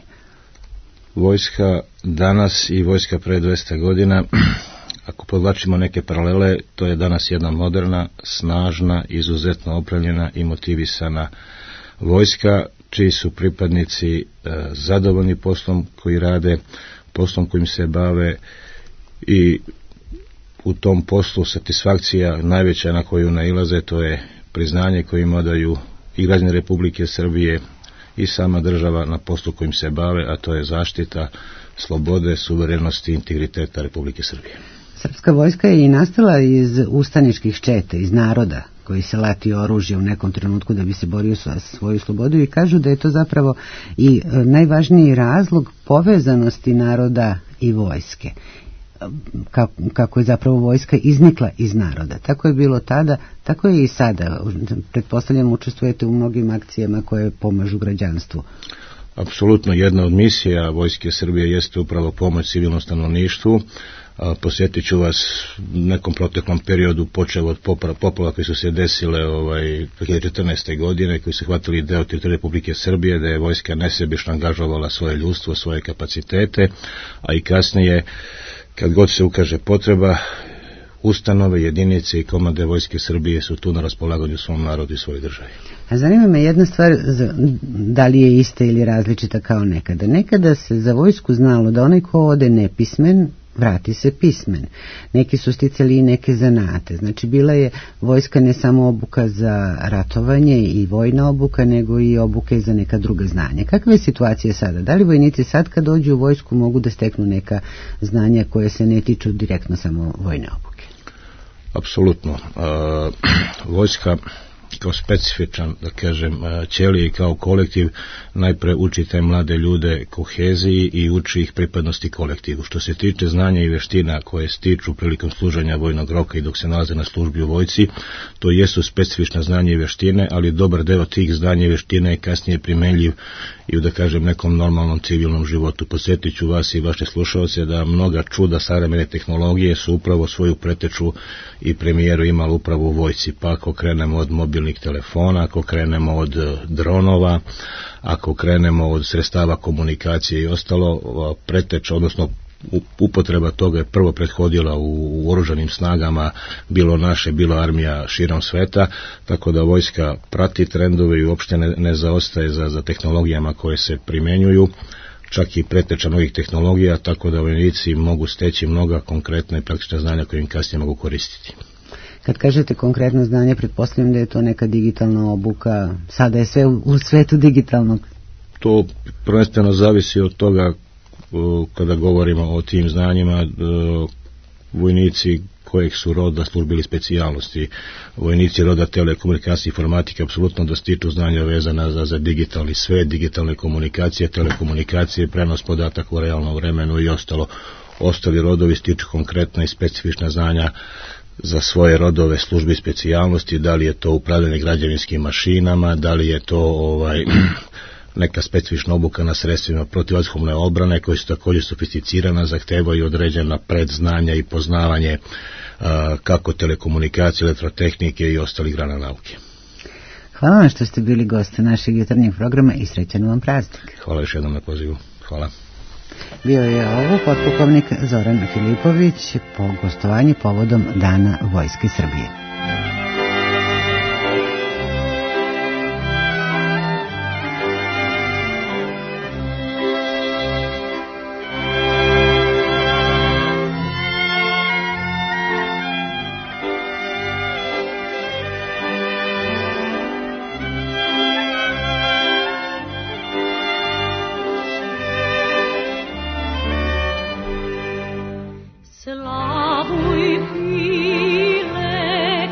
Vojska danas i vojska pre dvesta godina, ako podvlačimo neke paralele, to je danas jedna moderna, snažna, izuzetno opremljena i motivisana vojska, čiji su pripadnici e, zadovoljni poslom koji rade, poslom kojim se bave i u tom poslu satisfakcija najveća na koju nailaze, to je priznanje koje im odaju i građani Republike Srbije i sama država na poslu kojim se bave, a to je zaštita slobode, suverenosti i integriteta Republike Srbije. Srpska vojska je i nastala iz ustaničkih četa, iz naroda koji se lati oružje u nekom trenutku da bi se borio sa svoju slobodu i kažu da je to zapravo i najvažniji razlog povezanosti naroda i vojske. Kako, kako je zapravo vojska iznikla iz naroda. Tako je bilo tada, tako je i sada. Pretpostavljam, učestvujete u mnogim akcijama koje pomažu građanstvu. Apsolutno, jedna od misija Vojske Srbije jeste upravo pomoć civilnom stanovništvu. Posjetit ću vas nekom proteklom periodu, počeo od poplava koji su se desile ovaj, dve hiljade četrnaeste. godine, koji su hvatili deo teritorije Republike Srbije, da je vojska nesebično angažovala svoje ljudstvo, svoje kapacitete, a i kasnije, kad god se ukaže potreba, ustanove, jedinice i komande Vojske Srbije su tu na raspolaganju svom narodu i svojoj državi. A zanima me jedna stvar, da li je ista ili različita kao nekada. Nekada se za vojsku znalo da onaj ko ode nepismen, vrati se pismen. Neki su sticali i neke zanate. Znači, bila je vojska ne samo obuka za ratovanje i vojna obuka, nego i obuka za neka druga znanja. Kakva je situacija sada? Da li vojnici sad kad dođu u vojsku mogu da steknu neka znanja koje se ne tiču direktno samo vojne obuke? Apsolutno. E, vojska kao specifičan, da kažem, ćelije i kao kolektiv najpre uči te mlade ljude koheziji i uči ih pripadnosti kolektivu. Što se tiče znanja i veština koje stiču prilikom služenja vojnog roka i dok se nalaze na službi u vojci, to jesu specifična znanja i veštine, ali dobar deo tih znanja i veština je kasnije primenljiv i u, da kažem, nekom normalnom civilnom životu. Podsjetit ću vas i vaše slušalce da mnoga čuda savremene tehnologije su upravo svoju preteču i premijeru imali upravo u vojci. Pa ako krenemo od mobilnih telefona, ako krenemo od dronova, ako krenemo od sredstava komunikacije i ostalo, preteča, odnosno upotreba toga je prvo prethodila u, u oružanim snagama, bilo naše, bilo armija širom sveta, tako da vojska prati trendove i uopšte ne, ne zaostaje za, za tehnologijama koje se primenjuju, čak i preteča novih tehnologija, tako da vojnici mogu steći mnoga konkretna i praktična znanja koje im kasnije mogu koristiti. Kad kažete konkretno znanje, pretpostavljam da je to neka digitalna obuka, sada je sve u, u svetu digitalnog. To prvenstveno zavisi od toga kada govorimo o tim znanjima, vojnici kojeg su roda službili specijalnosti, vojnici roda telekomunikacije i informatike apsolutno da stiču znanja vezana za, za digitalni svet, digitalne komunikacije, telekomunikacije, prenos podataka u realnom vremenu i ostalo. Ostali rodovi stiču konkretna i specifična znanja za svoje rodove službi specijalnosti, da li je to upravljanje građevinskim mašinama, da li je to ovaj neka specifična obuka na sredstvima protivvazdušne odbrane koje su također sofisticirana, zahtevaju određena predznanja i poznavanje a, kako telekomunikacije, elektrotehnike i ostalih grana nauke. Hvala vam što ste bili goste našeg jutarnjeg programa i srećan vam praznik. Hvala još jednom na pozivu. Hvala. Bio je ovo potpukovnik Zoran Filipović po gostovanju povodom Dana Vojske Srbije. Slavuj file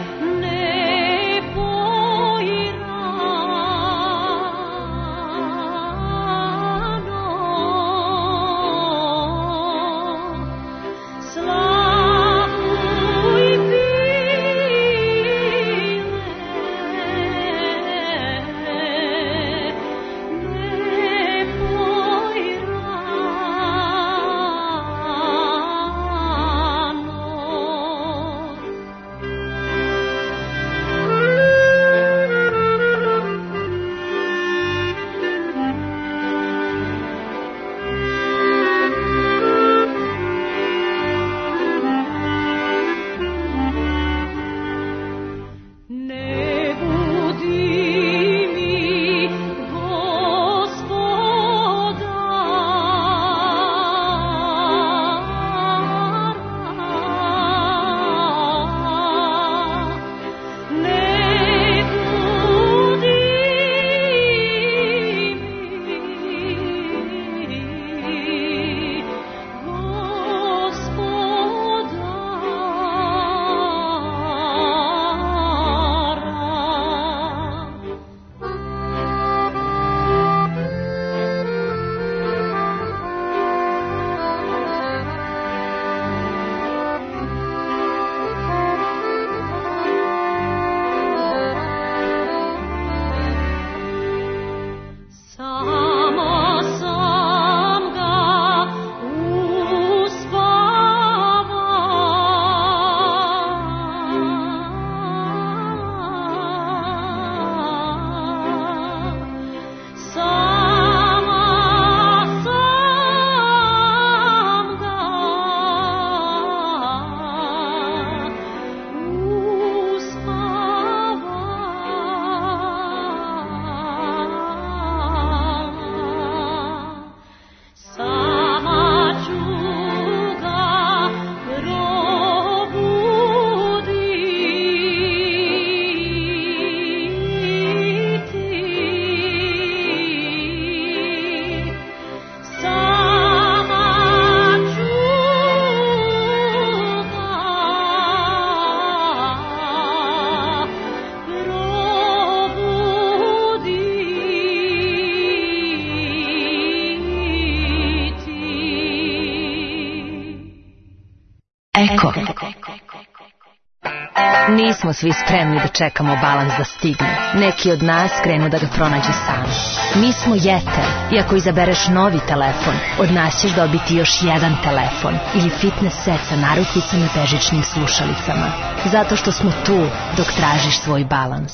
smo svi spremni da čekamo balans da stigne. Neki od nas krenu da ga pronađu sami. Mi smo Jeter i ako izabereš novi telefon, od nas ćeš dobiti još jedan telefon ili fitness set sa narukvicama i bežičnim slušalicama. Zato što smo tu dok tražiš svoj balans.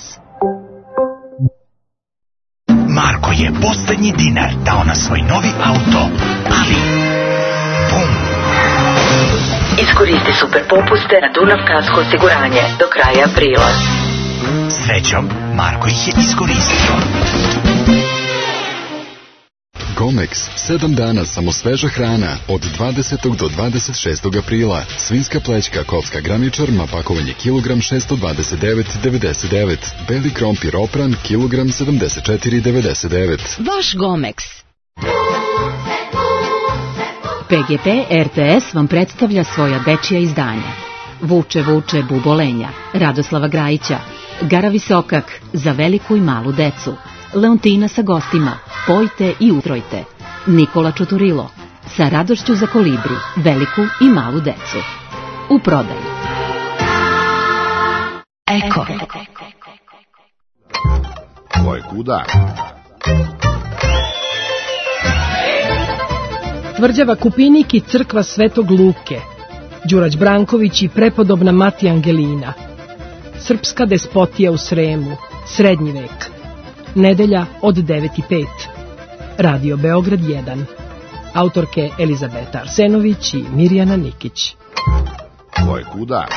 Marko je poslednji dinar dao na svoj novi auto, ali bum! Iskoristi super popuste na Dunav kasko osiguranje do kraja aprila. Srećom, Marko ih je iskoristio. Gomex, sedam dana samo sveža hrana, od dvadesetog do dvadeset šestog aprila. Svinska plećka, kopska graničarma, pakovanje kilogram šesto dvadeset devet devedeset devet. Beli krompir opran, kilogram sedamdeset četiri devedeset devet. Vaš Gomex. P G P R T S vam predstavlja svoja dečija izdanja. Vuče, vuče, bubolenja, Radoslava Grajića, Gara Visokak, za veliku i malu decu, Leontina sa gostima, Pojte i utrojte, Nikola Čuturilo, sa radošću za kolibri, veliku i malu decu. U prodaju. Eko. Ko je kuda? Tvrđava Kupinik i crkva Svetog Luke, Đurać Branković i prepodobna mati Angelina, Srpska despotija u Sremu, Srednji vek, nedelja od devet i pet, Radio Beograd jedan, autorke Elizabeta Arsenović i Mirjana Nikić. Ko je kuda?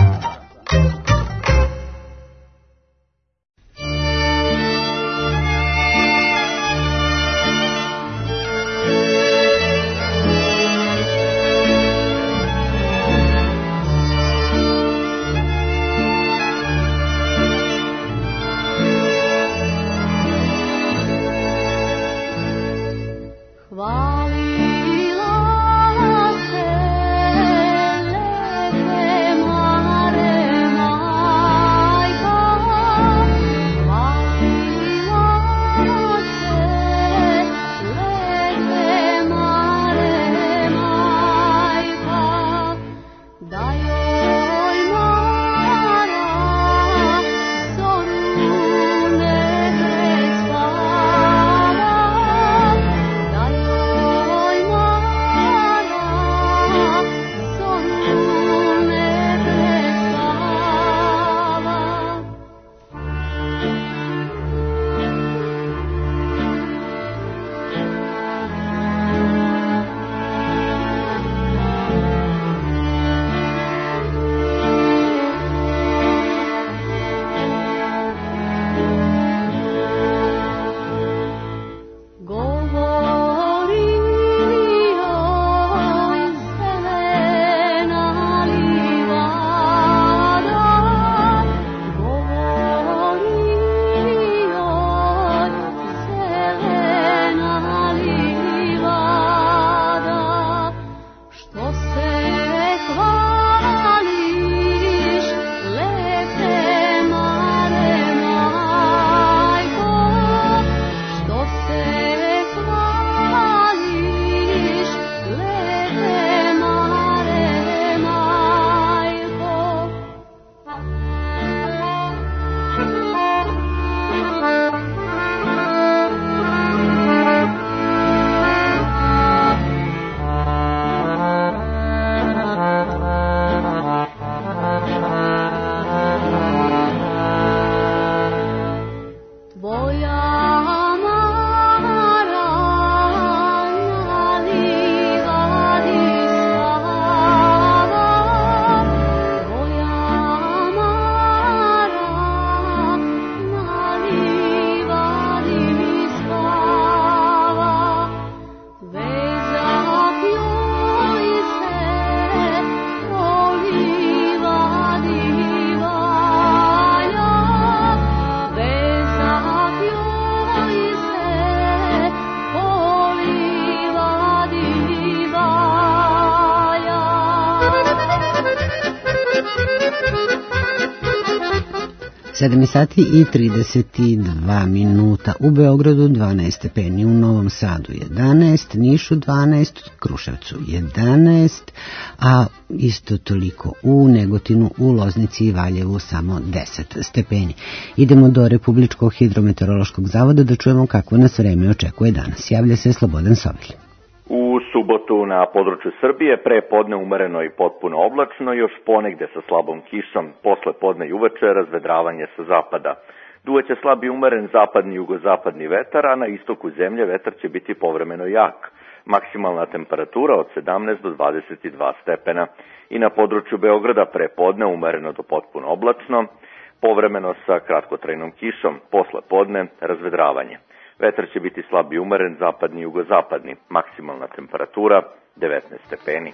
Hvalila se lepe Mare. sedam sati i trideset dva minuta. U Beogradu dvanaest stepeni, u Novom Sadu jedanaest, Nišu dvanaest, Kruševcu jedanaest, a isto toliko u Negotinu, u Loznici i Valjevu samo deset stepeni. Idemo do Republičkog hidrometeorološkog zavoda da čujemo kako nas vreme očekuje danas. Javlja se Slobodan Sovilj. U subotu na području Srbije pre podne umereno i potpuno oblačno, još ponegde sa slabom kišom, posle podne i uveče razvedravanje sa zapada. Duvaće slab i umeren zapadni i jugozapadni vetar, a na istoku zemlje vetar će biti povremeno jak. Maksimalna temperatura od sedamnaest do dvadeset dva stepena. I na području Beograda pre podne umereno do potpuno oblačno, povremeno sa kratkotrajnom kišom, posle podne razvedravanje. Vetar će biti slab i umeren, zapadni i jugozapadni. Maksimalna temperatura devetnaest stepeni.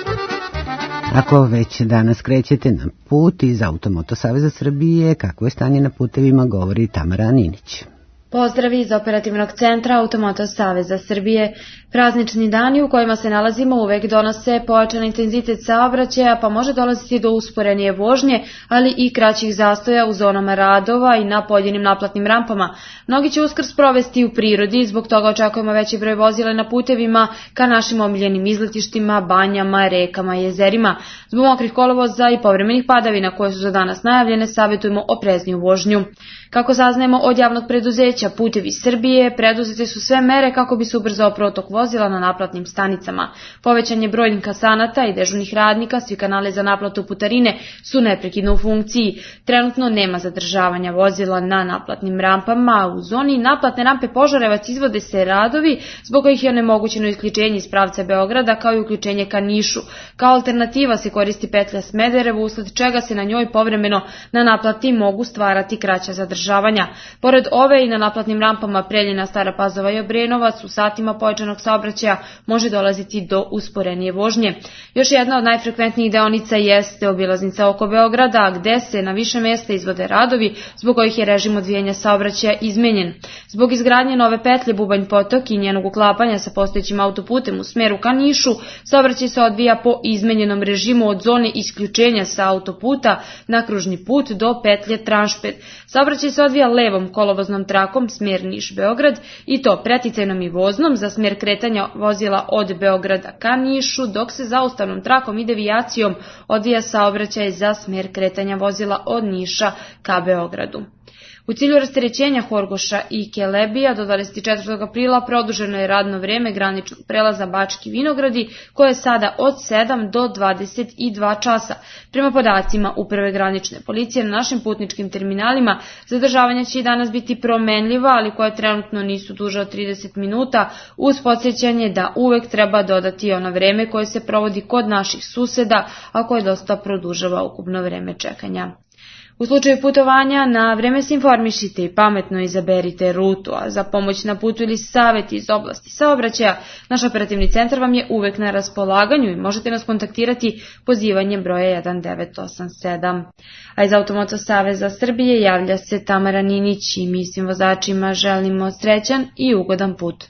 Ako već danas krećete na put iz Automoto Saveza Srbije, kako je stanje na putevima, govori Tamara Ninić. Pozdravi iz operativnog centra Automoto Saveza Srbije. Praznični dani u kojima se nalazimo uvek donose pojačan intenzitet saobraćaja, pa može dolaziti do usporenije vožnje, ali i kraćih zastoja u zonama radova i na pojedinim naplatnim rampama. Mnogi će Uskrs provesti u prirodi, zbog toga očekujemo veći broj vozila na putevima ka našim omiljenim izletištima, banjama, rekama i jezerima. Zbog mokrih kolovoza i povremenih padavina koje su za danas najavljene, savjetujemo oprezniju vožnju. Kako saznajemo od javnog preduzeća Putevi Srbije, preduzete su sve mere kako bi se ubrzao protok vozila na naplatnim stanicama. Povećanje broj kasanata i dežurnih radnika, svi kanali za naplatu putarine su neprekidno u funkciji. Trenutno nema zadržavanja vozila na naplatnim rampama, a u zoni naplatne rampe Požarevac izvode se radovi zbog kojih je onemogućeno isključenje iz pravca Beograda kao i uključenje ka Nišu. Kao alternativa se koristi petlja Smederevo, usled čega se na njoj povremeno na naplati mogu stvarati kraća zadržavanja. Pored ove i na naplatnim rampama Preljina, Stara Pazova i Obrenovac u satima pojačanog saobraćaja može dolaziti do usporenije vožnje. Još jedna od najfrekventnijih deonica jeste obilaznica oko Beograda, gde se na više mesta izvode radovi zbog kojih je režim odvijanja saobraćaja izmenjen. Zbog izgradnje nove petlje Bubanj Potok i njenog uklapanja sa postojećim autoputem u smeru ka Nišu, saobraćaj se odvija po izmenjenom režimu od zone isključenja sa autoputa na kružni put do petlje Tranšpet. Saobraćaj se odvija levom kolovoznom trakom smer Niš-Beograd i to preticajnom i voznom za smer kretanja vozila od Beograda ka Nišu, dok se zaustavnom trakom i devijacijom odvija saobraćaj za smer kretanja vozila od Niša ka Beogradu. U cilju rasterećenja Horgoša i Kelebija do dvadeset četvrtog aprila produženo je radno vreme graničnog prelaza Bački Vinogradi, koje je sada od sedam do dvadeset dva časa. Prema podacima Uprave granične policije na našim putničkim terminalima, zadržavanja će i danas biti promenljiva, ali koje trenutno nisu duže od trideset minuta, uz podsjećanje da uvek treba dodati ono vreme koje se provodi kod naših suseda, a koje dosta produžava ukupno vreme čekanja. U slučaju putovanja na vreme se informišite i pametno izaberite rutu, a za pomoć na putu ili savjet iz oblasti saobraćaja, naš operativni centar vam je uvek na raspolaganju i možete nas kontaktirati pozivanjem broja jedan devet osam sedam. A iz Automoto Saveza Srbije javlja se Tamara Ninić i mi svim vozačima želimo srećan i ugodan put.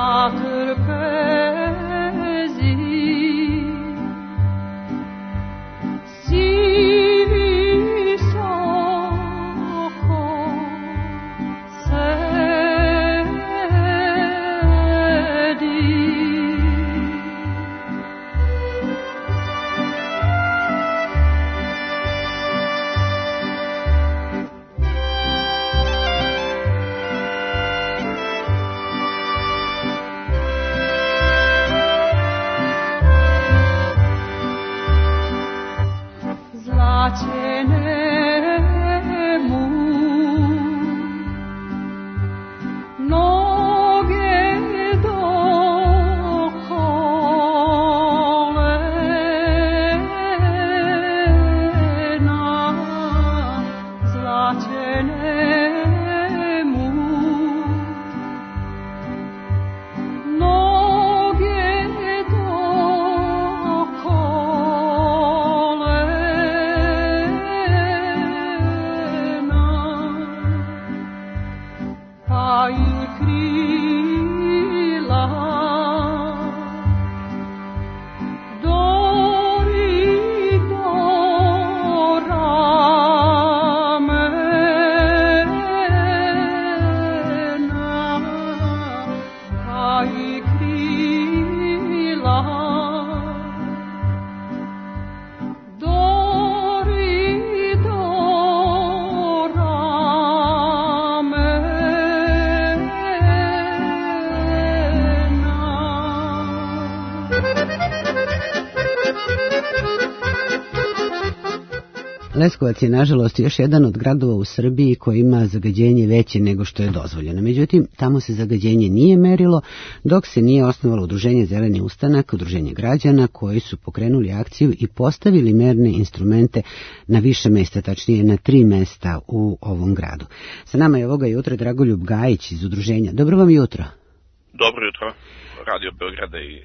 Leskovac je, nažalost, još jedan od gradova u Srbiji koji ima zagađenje veće nego što je dozvoljeno. Međutim, tamo se zagađenje nije merilo, dok se nije osnovalo Udruženje Zeleni ustanak, Udruženje građana, koji su pokrenuli akciju i postavili merne instrumente na više mesta, tačnije na tri mesta u ovom gradu. Sa nama je ovoga jutra Dragoljub Gajić iz Udruženja. Dobro vam jutro. Dobro jutro, Radio Beograda i...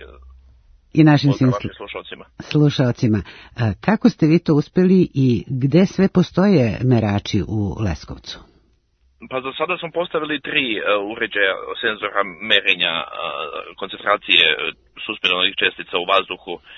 i našim slušalcima. slušalcima. Kako ste vi to uspeli i gde sve postoje merači u Leskovcu? Pa za sada smo postavili tri uh, uređaja senzora merenja uh, koncentracije suspendovanih čestica u vazduhu um,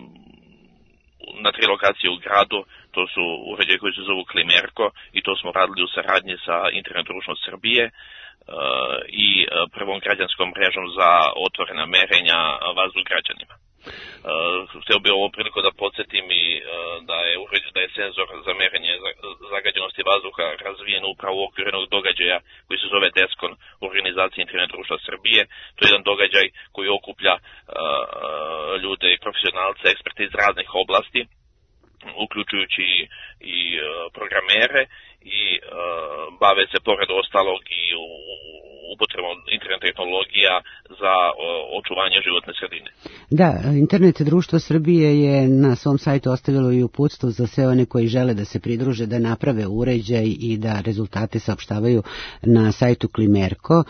na tri lokacije u gradu. To su uređaje koji se zovu Klimerko i to smo radili u saradnji sa Internet društvom Srbije uh, i uh, prvom građanskom mrežom za otvorena merenja uh, vazduh građanima. Uh, htio bih ovom priliku da podsjetim i uh, da je uređen, da je senzor za merenje zagađenosti vazduha razvijen upravo u okviru jednog događaja koji se zove DESKON, organizacija Internet društva Srbije. To je jedan događaj koji okuplja uh, ljude i profesionalce, eksperte iz raznih oblasti, uključujući i uh, programere i uh, bave se pored ostalog i u upotrebom internet tehnologija za očuvanje životne sredine. Da, Internet društvo Srbije je na svom sajtu ostavilo i uputstvo za sve one koji žele da se pridruže, da naprave uređaj i da rezultate saopštavaju na sajtu Klimerko.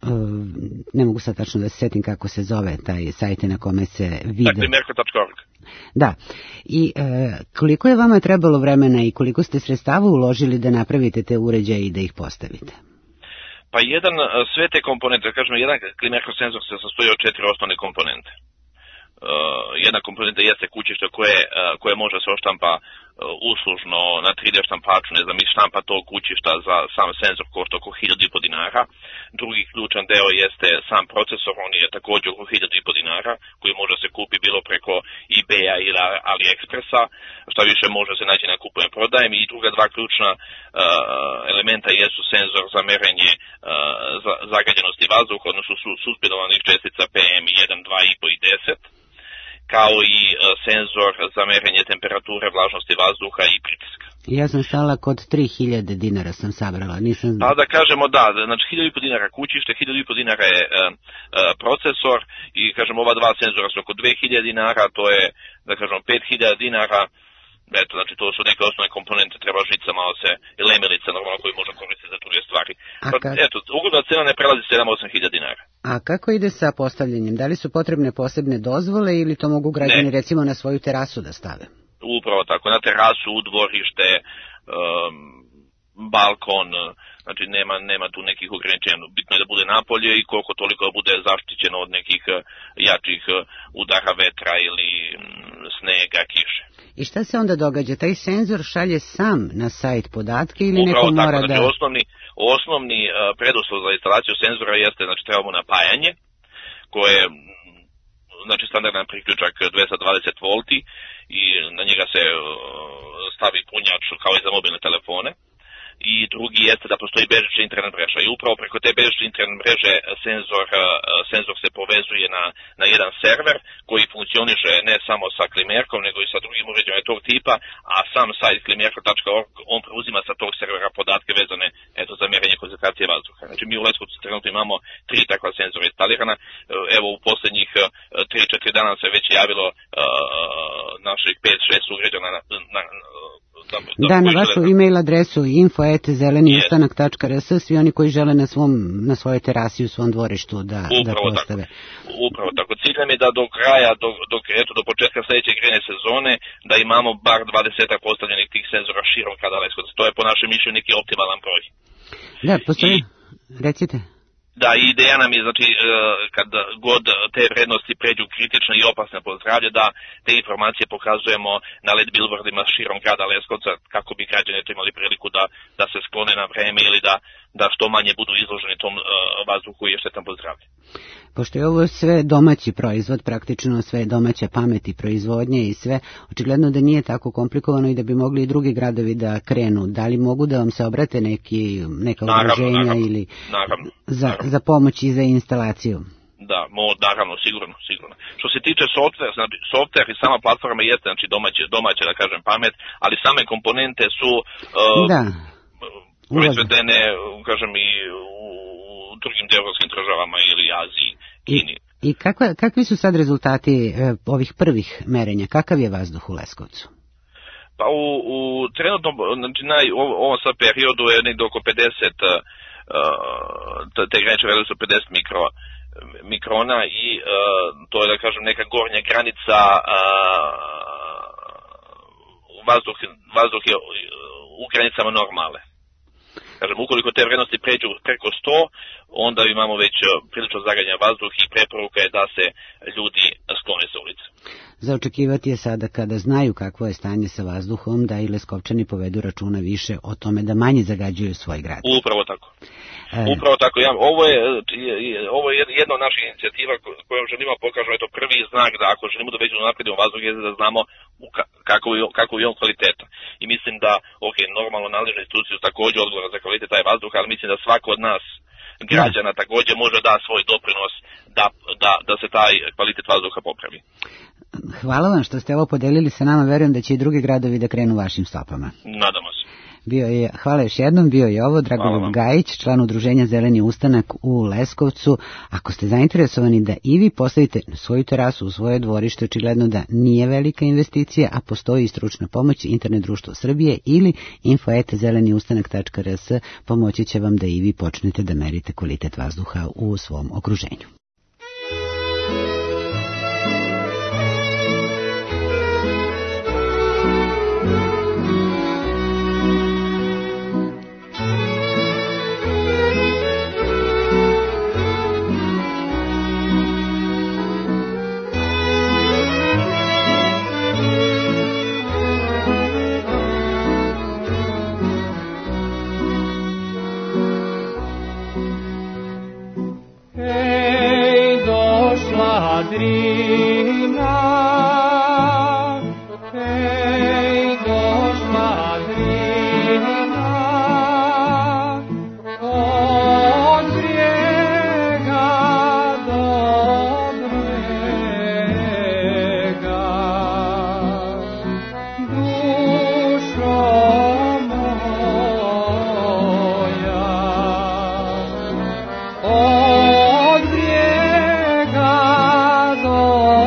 Ne mogu sad tačno da se setim kako se zove taj sajt na kome se vide. Da, klimerko tačka org. Da. I e, koliko je vama trebalo vremena i koliko ste sredstava uložili da napravite te uređaje i da ih postavite? Pa jedan, sve te komponente, da kažemo, jedan Klimerko senzor se sastoji od četiri osnovne komponente. Uh, jedna komponenta jeste kućište koje, uh, koje može se oštampa uh, uslužno na tri D štampaču, ne znam, i štampa tog kućišta za sam senzor košta oko hiljadu i po dinara. Drugi ključan deo jeste sam procesor, on je također oko hiljadu i po dinara, koji može se kupi bilo preko eBaya ili AliExpressa, šta više može se naći na kupujem prodajem. I druga dva ključna uh, elementa jesu senzor za merenje uh, za, zagađenosti vazduha, odnosno su suspendovanih čestica P M jedan, dva i pet i deset, kao i uh, senzor za merenje temperature, vlažnosti vazduha i pritiska. Ja sam stala kod tri hiljade dinara sam sabrala, nisam... Pa da kažemo da, znači hiljadu i po dinara kućište, hiljadu i po dinara je uh, uh, procesor i kažemo ova dva senzora su oko dve hiljade dinara, to je da kažemo pet hiljada dinara. Eto, znači to su neke osnovne komponente, treba žica, malo se i lemelica normalno koji može koristiti za druge stvari. Pa, ka... Eto, ugodna cena ne prelazi sedam do osam hiljada dinara. A kako ide sa postavljanjem? Da li su potrebne posebne dozvole ili to mogu građani ne. recimo na svoju terasu da stave? Upravo tako, na terasu, u dvorište, um, balkon, znači nema, nema tu nekih ograničenja. Bitno je da bude napolje i koliko toliko da bude zaštićeno od nekih jačih udara vetra ili snega, kiše. I šta se onda događa? Taj senzor šalje sam na sajt podatke ili Upravo neko tako, mora znači, da... Osnovni, osnovni uh, preduslov za instalaciju senzora jeste, znači trebamo napajanje, koje znači standardan priključak dvesta dvadeset volti i na njega se uh, stavi punjač kao i za mobilne telefone. I drugi jeste da postoji bežična internet mreža i upravo preko te bežične internet mreže senzor, senzor se povezuje na, na jedan server koji funkcioniše ne samo sa klimerkom nego i sa drugim uređajima tog tipa, a sam sajt klimerko tačka org on preuzima sa tog servera podatke vezane eto, za mjerenje koncentracije vazduha. Znači mi u Leskovcu trenutno imamo tri takva senzora instalirana, evo u posljednjih tri četiri dana se već javilo uh, naših pet šest uređaja na, na, na Da, da, da na vašu žele... e-mail adresu info et zeleni ustanak tačka r s svi oni koji žele na, svom, na svojoj terasi u svom dvorištu da, da postave. Tako. Upravo tako. Cilj nam je da do kraja, do, do, eto, do početka sljedeće grejne sezone, da imamo bar dvadeset postavljenih tih senzora širom kada Leskovac. To je po našem mišljenju neki optimalan broj. Da, postoji. I... Recite. Da, i ideja nam je, znači, kad god te vrednosti pređu kritične i opasne po zdravlje, da te informacije pokazujemo na L E D billboardima širom grada Leskovca, kako bi građani imali priliku da, da se sklone na vreme ili da, da što manje budu izloženi tom uh, vazduhu i je štetan po zdravlje. Pošto je ovo sve domaći proizvod, praktično sve domaća pamet i proizvodnje i sve, očigledno da nije tako komplikovano i da bi mogli i drugi gradovi da krenu. Da li mogu da vam se obrate neki, neka udruženja ili naravno, za, naravno. za pomoć i za instalaciju? Da, mo, naravno, sigurno, sigurno. Što se tiče software, znači software i sama platforma jeste, znači domaće, domaće da kažem pamet, ali same komponente su uh, da. proizvedene, kažem i u drugim evropskim državama ili Aziji, Kini. I, i kakva, kakvi su sad rezultati e, ovih prvih merenja? Kakav je vazduh u Leskovcu? Pa u, u trenutnom, znači naj, u ovom sad periodu je negdje oko pedeset, uh, te granične vrednosti su pedeset mikro, mikrona i uh, to je da kažem neka gornja granica, uh, vazduh, vazduh je u granicama normale. Kažem, ukoliko te vrednosti pređu preko sto, onda imamo već prilično zagađen vazduh i preporuka je da se ljudi sklone sa ulice. Za očekivati je sada kada znaju kakvo je stanje sa vazduhom da i Leskovčani povedu računa više o tome da manje zagađuju svoj grad. Upravo tako. E... Upravo tako. Ja, ovo, je, ovo je jedna od naših inicijativa kojom želimo pokažemo eto prvi znak da ako želimo da već napredimo vazduh je da znamo kako je, kako je on kvaliteta. I mislim da, ok, normalno nadležne institucije su također odgovorne za kvalitet taj vazduh, ali mislim da svako od nas građana da. također može da svoj doprinos da, da, da se taj kvalitet vazduha popravi. Hvala vam što ste ovo podelili sa nama, verujem da će i drugi gradovi da krenu vašim stopama. Nadamo se. Bio je, hvala još jednom, bio je ovo Dragoljub Gajić, član udruženja Zeleni ustanak u Leskovcu. Ako ste zainteresovani da i vi postavite na svoju terasu, u svoje dvorište, očigledno da nije velika investicija, a postoji i stručna pomoć, Internet društvo Srbije ili info et zeleni ustanak tačka r s, pomoći će vam da i vi počnete da merite kvalitet vazduha u svom okruženju. Drina, hej, došla Drina, od brijega do brega, dušo moja, od brijega do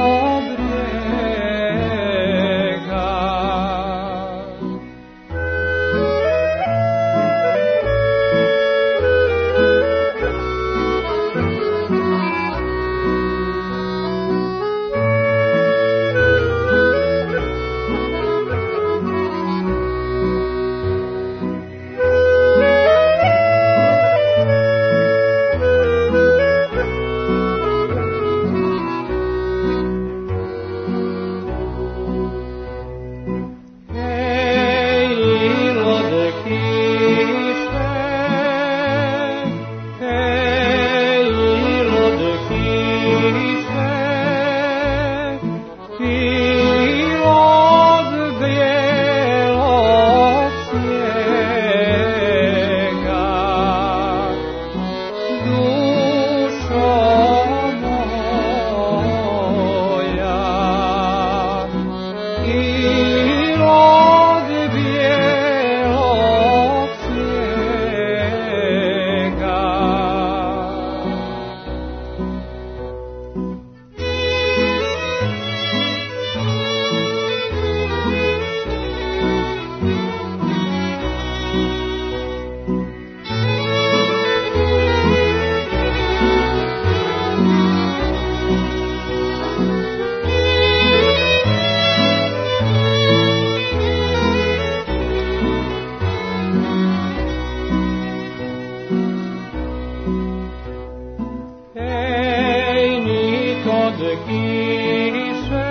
kiše,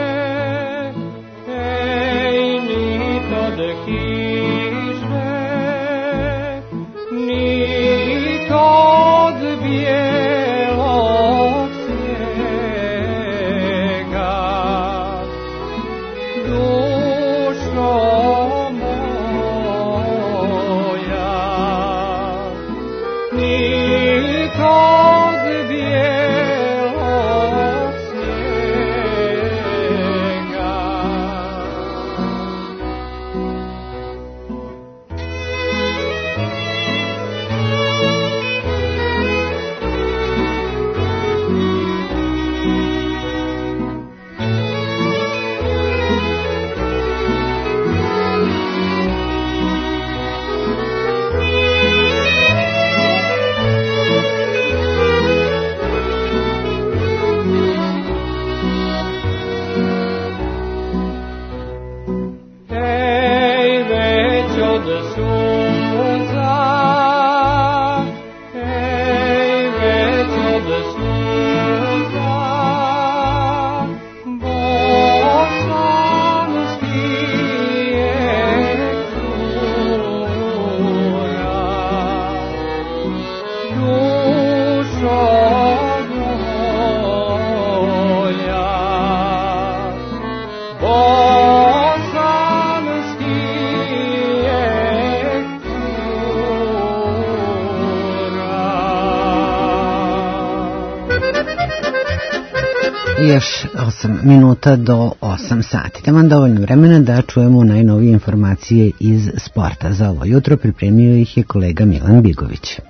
ej, ni od kiše, ni od bijelog snijega. Dušo moja, ni od bijelog snijega. Ej, već od suza, ej, već od suza, bosanski je cura. Dušo moja, bosanski je Još osam minuta do osam sati. Taman dovoljno vremena da čujemo najnovije informacije iz sporta. Za ovo jutro pripremio ih je kolega Milan Bigović.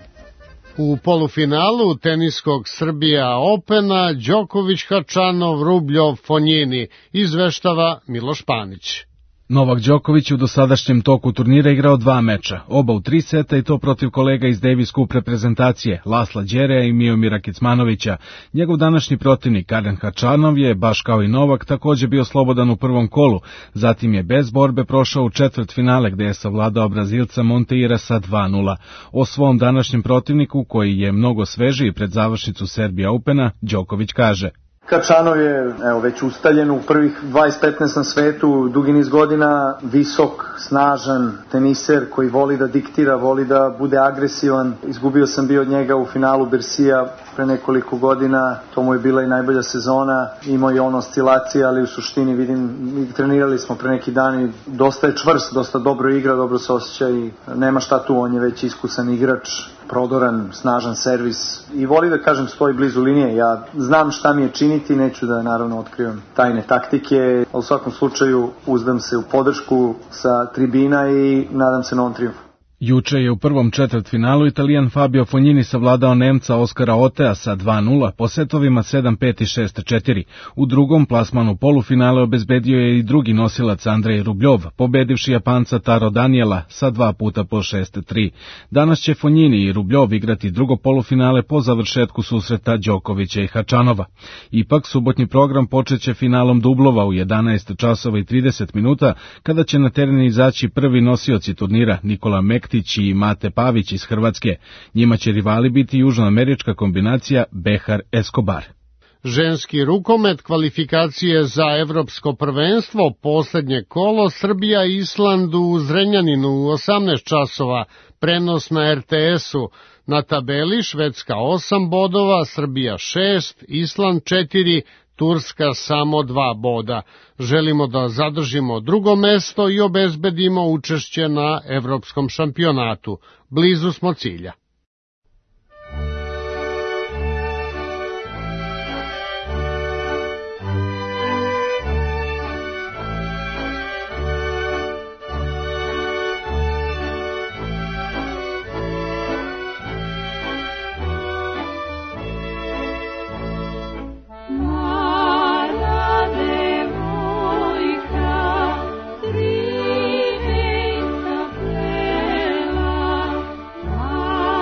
U polufinalu teniskog Srbija Opena Đoković Hačanov Rubljov Fonjini, izveštava Miloš Panić. Novak Đoković u dosadašnjem toku turnira igrao dva meča, oba u tri seta i to protiv kolega iz Davis Cup reprezentacije, Lasla Đereja i Miomira Kecmanovića. Njegov današnji protivnik Karen Hačanov je, baš kao i Novak, također bio slobodan u prvom kolu, zatim je bez borbe prošao u četvrt finale gde je savladao Brazilca Monteira sa dva nula. O svom današnjem protivniku, koji je mnogo svežiji pred završnicu Serbia Opena, Đoković kaže: Hačanov je evo, već ustaljen u prvih dvadeset petnaest na svetu, dugi niz godina, visok, snažan teniser koji voli da diktira, voli da bude agresivan. Izgubio sam bio od njega u finalu Bersija pre nekoliko godina, to mu je bila i najbolja sezona, imao je on oscilacije, ali u suštini vidim, trenirali smo pre neki dan i dosta je čvrst, dosta dobro igra, dobro se osjeća i nema šta tu, on je već iskusan igrač, prodoran, snažan servis i voli da kažem stoji blizu linije. Ja znam šta mi je činiti, neću da naravno otkrivam tajne taktike, ali u svakom slučaju uzdam se u podršku sa tribina i nadam se novom triumfu. Juče je u prvom četvrtfinalu Italijan Fabio Fognini savladao Nemca Oskara Otea sa dva nula po setovima sedam pet i šest četiri. U drugom plasmanu polufinale obezbedio je i drugi nosilac Andrej Rubljov, pobedivši Japanca Taro Daniela sa dva puta po šest tri. Danas će Fognini i Rubljov igrati drugo polufinale po završetku susreta Đokovića i Hačanova. Ipak, subotnji program počeće finalom dublova u jedanaest časova i trideset minuta, kada će na teren izaći prvi nosioci turnira Nikola Mek i Mate Pavić iz Hrvatske. Njima će rivali biti južnoamerička kombinacija Behar Escobar. Ženski rukomet, kvalifikacije za evropsko prvenstvo, posljednje kolo, Srbija i Island u Zrenjaninu u osamnaest časova, prenos na er te esu. Na tabeli Švedska osam bodova, Srbija šest, Island četiri, Turska samo dva boda. Želimo da zadržimo drugo mesto i obezbedimo učešće na evropskom šampionatu. Blizu smo cilja. Ah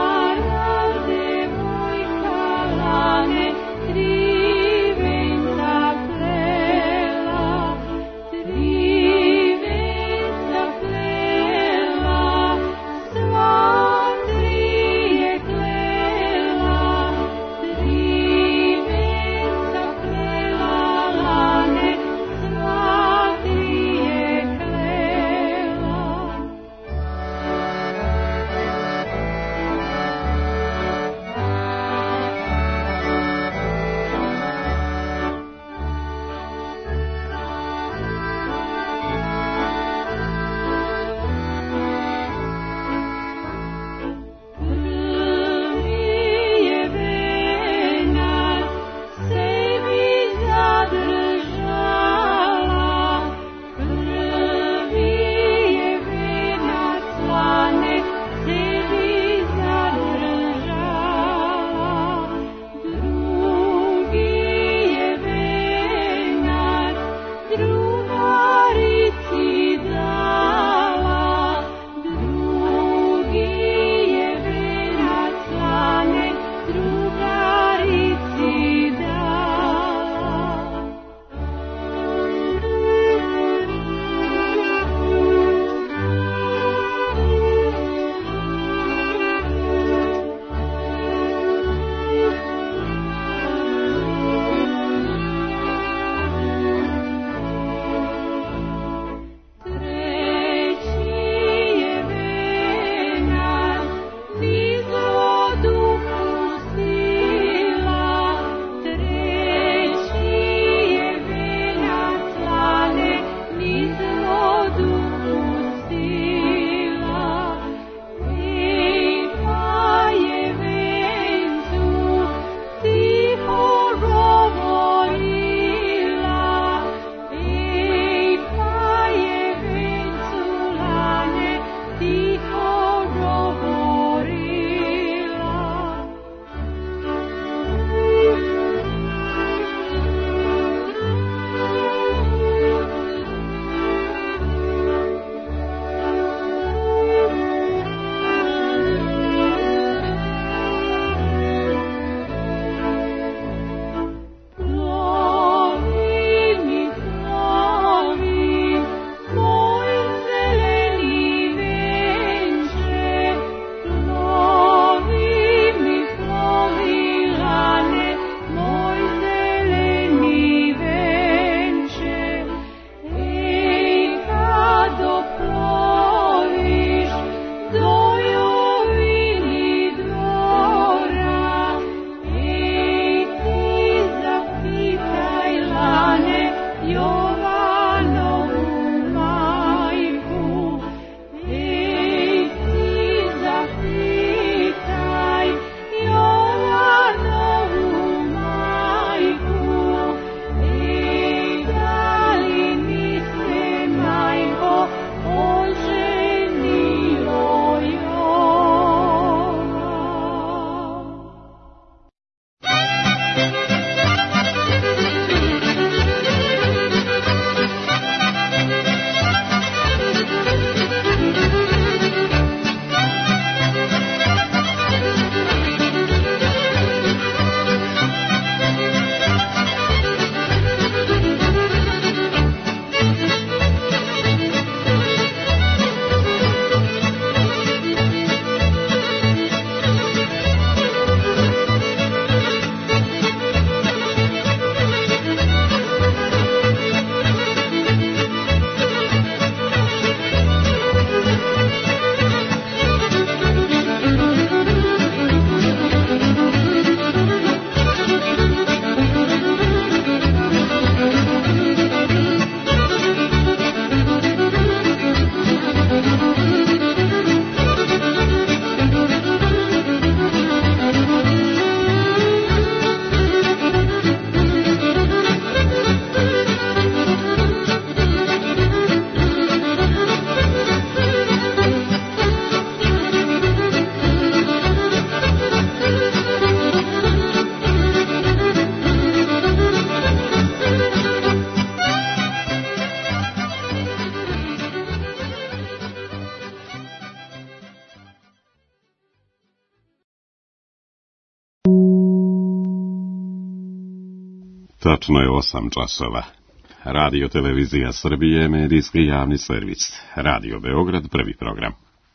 Tačno je osam časova. Radio Televizija Srbije, medijski javni servis. Radio Beograd, prvi program.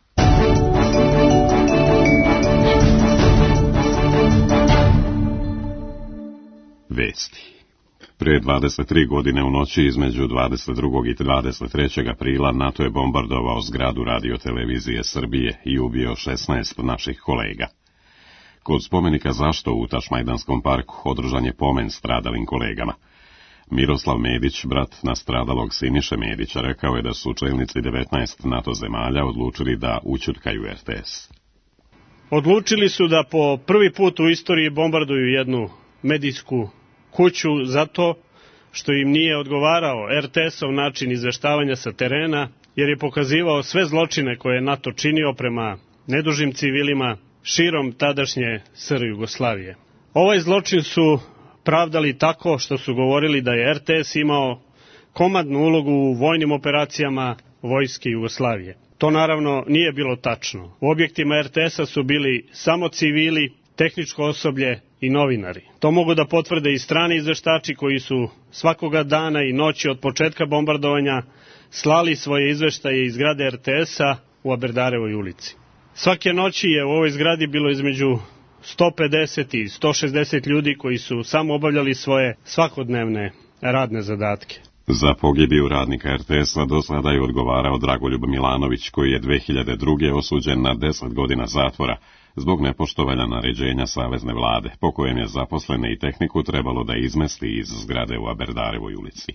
Vesti. Pre dvadeset tri godine u noći između dvadeset drugog i dvadeset trećeg aprila NATO je bombardovao zgradu Radio Televizije Srbije i ubio šesnaest naših kolega. Kod spomenika Zašto u Tašmajdanskom parku održan je pomen stradalim kolegama. Miroslav Medić, brat nastradalog Siniše Medića, rekao je da su čelnici devetnaest NATO zemalja odlučili da ućutkaju R T S. Odlučili su da po prvi put u istoriji bombarduju jednu medijsku kuću zato što im nije odgovarao R T S-ov način izveštavanja sa terena, jer je pokazivao sve zločine koje je NATO činio prema nedužnim civilima širom tadašnje S R Jugoslavije. Ovaj zločin su pravdali tako što su govorili da je R T S imao komandnu ulogu u vojnim operacijama vojske Jugoslavije. To naravno nije bilo tačno. U objektima R T S-a su bili samo civili, tehničko osoblje i novinari. To mogu da potvrde i strani izveštači koji su svakoga dana i noći od početka bombardovanja slali svoje izveštaje iz zgrade R T S-a u Aberdarevoj ulici. Svake noći je u ovoj zgradi bilo između sto pedeset i sto šezdeset ljudi koji su samo obavljali svoje svakodnevne radne zadatke. Za pogibiju radnika R T S-a do sada je odgovarao Dragoljub Milanović, koji je dve hiljade druge osuđen na deset godina zatvora zbog nepoštovanja naređenja savezne vlade, po kojem je zaposlene i tehniku trebalo da izmesti iz zgrade u Aberdarevoj ulici.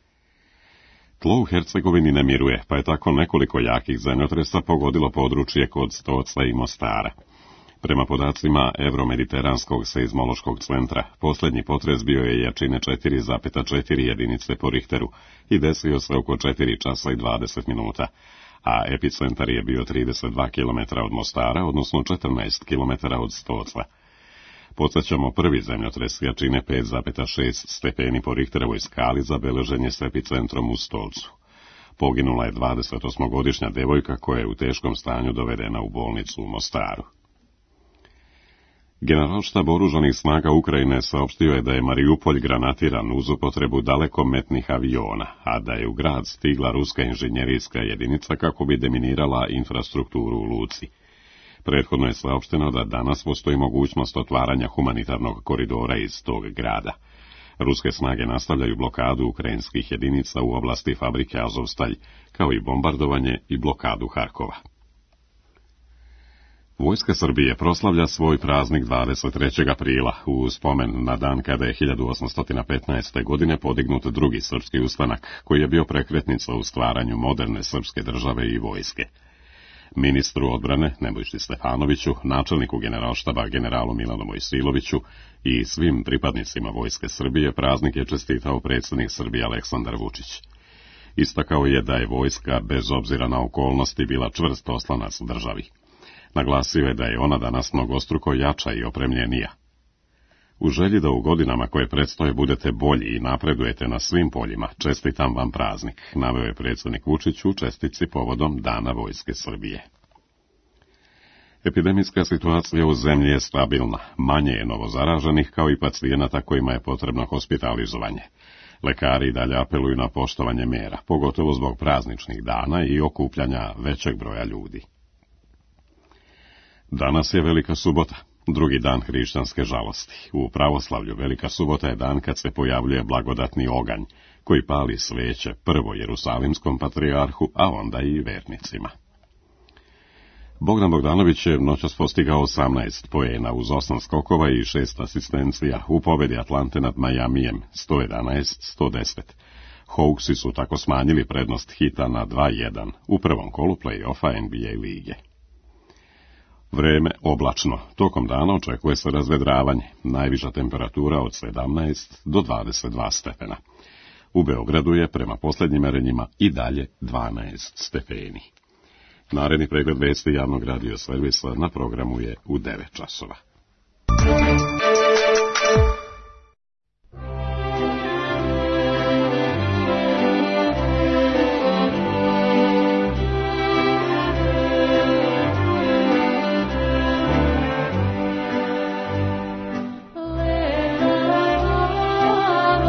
Tlo u Hercegovini ne miruje, pa je tako nekoliko jakih zemljotresa pogodilo područje kod Stoca i Mostara. Prema podacima Evromediteranskog seizmološkog centra, posljednji potres bio je jačine četiri zarez četiri jedinice po Richteru i desio se oko četiri časa i dvadeset minuta, a epicentar je bio trideset dva kilometra od Mostara, odnosno četrnaest kilometara od Stoca. Podsjećamo, prvi zemljotres jačine pet zarez šest stepeni po Richterovoj skali zabeležen je s epicentrom u Stolcu. Poginula je dvadesetosmogodišnja devojka koja je u teškom stanju dovedena u bolnicu u Mostaru. Generalštab oružanih snaga Ukrajine saopštio je da je Mariupolj granatiran uz upotrebu dalekometnih aviona, a da je u grad stigla ruska inženjerijska jedinica kako bi deminirala infrastrukturu u luci. Prethodno je saopšteno da danas postoji mogućnost otvaranja humanitarnog koridora iz tog grada. Ruske snage nastavljaju blokadu ukrajinskih jedinica u oblasti fabrike Azovstalj, kao i bombardovanje i blokadu Harkova. Vojska Srbije proslavlja svoj praznik dvadeset trećeg aprila u spomen na dan kada je hiljadu osamsto petnaeste. godine podignut drugi srpski ustanak, koji je bio prekretnica u stvaranju moderne srpske države i vojske. Ministru odbrane Nebojši Stefanoviću, načelniku generalštaba generalu Milanu Mojsiloviću i svim pripadnicima Vojske Srbije praznik je čestitao predsjednik Srbije Aleksandar Vučić. Istakao je da je vojska, bez obzira na okolnosti, bila čvrst oslonac u državi. Naglasio je da je ona danas mnogostruko jača i opremljenija. U želji da u godinama koje predstoje budete bolji i napredujete na svim poljima, čestitam vam praznik, naveo je predsjednik Vučić u čestici povodom Dana Vojske Srbije. Epidemijska situacija u zemlji je stabilna, manje je novozaraženih kao i pacijenata kojima je potrebno hospitalizovanje. Lekari i dalje apeluju na poštovanje mera, pogotovo zbog prazničnih dana i okupljanja većeg broja ljudi. Danas je Velika subota, drugi dan hrišćanske žalosti. U pravoslavlju Velika subota je dan kad se pojavljuje blagodatni oganj, koji pali sveće prvo Jerusalimskom patrijarhu, a onda i vernicima. Bogdan Bogdanović je noćas postigao osamnaest poena uz osam skokova i šest asistencija u pobedi Atlante nad Majamijem sto jedanaest sto deset. Hawksi su tako smanjili prednost Hita na dva jedan u prvom kolu play-offa N B A lige. Vreme oblačno. Tokom dana očekuje se razvedravanje. Najviša temperatura od sedamnaest do dvadeset dva stepena. U Beogradu je prema posljednjim merenjima i dalje dvanaest stepeni. Naredni pregled vesti javnog radio servisa na programu je u devet časova. La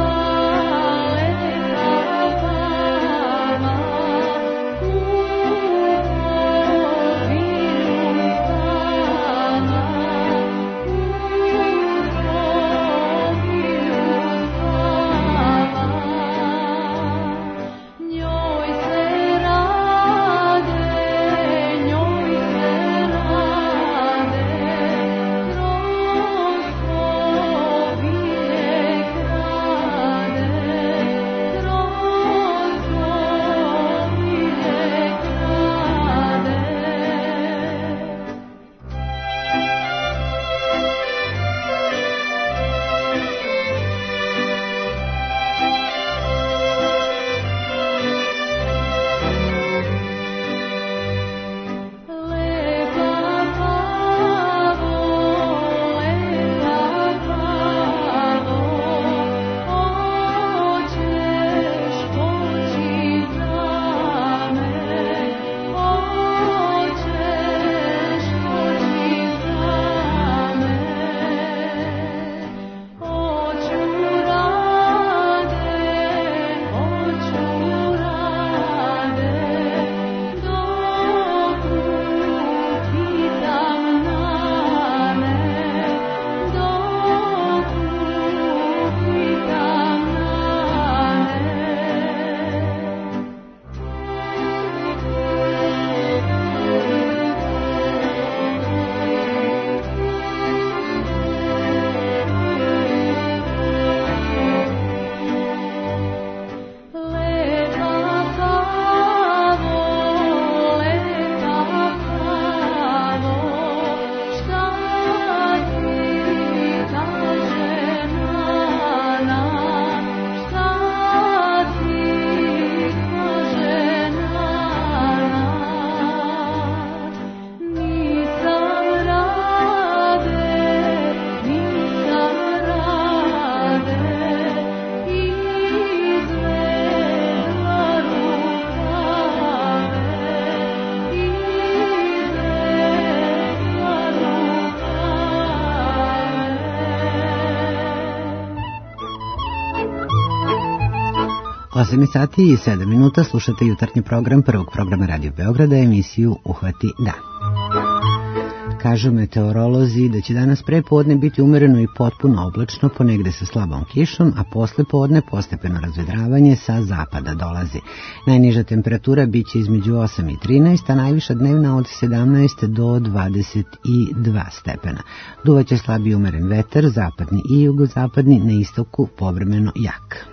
osam sati i sedam minuta slušate jutarnji program prvog programa Radio Beograda, emisiju Uhvati dan. Kažu meteorolozi da će danas pre podne biti umereno i potpuno oblačno, ponegde sa slabom kišom, a posle podne postepeno razvedravanje sa zapada dolazi. Najniža temperatura biće između osam i trinaest, a najviša dnevna od sedamnaest do dvadeset dva stepena. Duvaće slabi umeren vetar, zapadni i jugozapadni, na istoku povremeno jak.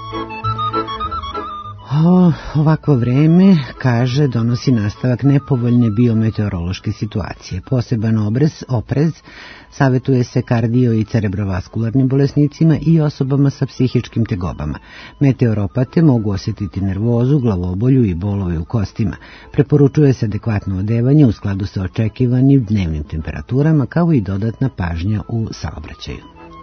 O, ovakvo vreme, kaže, donosi nastavak nepovoljne biometeorološke situacije. Poseban obrez, oprez savjetuje se kardio- i cerebrovaskularnim bolesnicima i osobama sa psihičkim tegobama. Meteoropate mogu osjetiti nervozu, glavobolju i bolove u kostima. Preporučuje se adekvatno odevanje u skladu sa očekivanim dnevnim temperaturama, kao i dodatna pažnja u saobraćaju.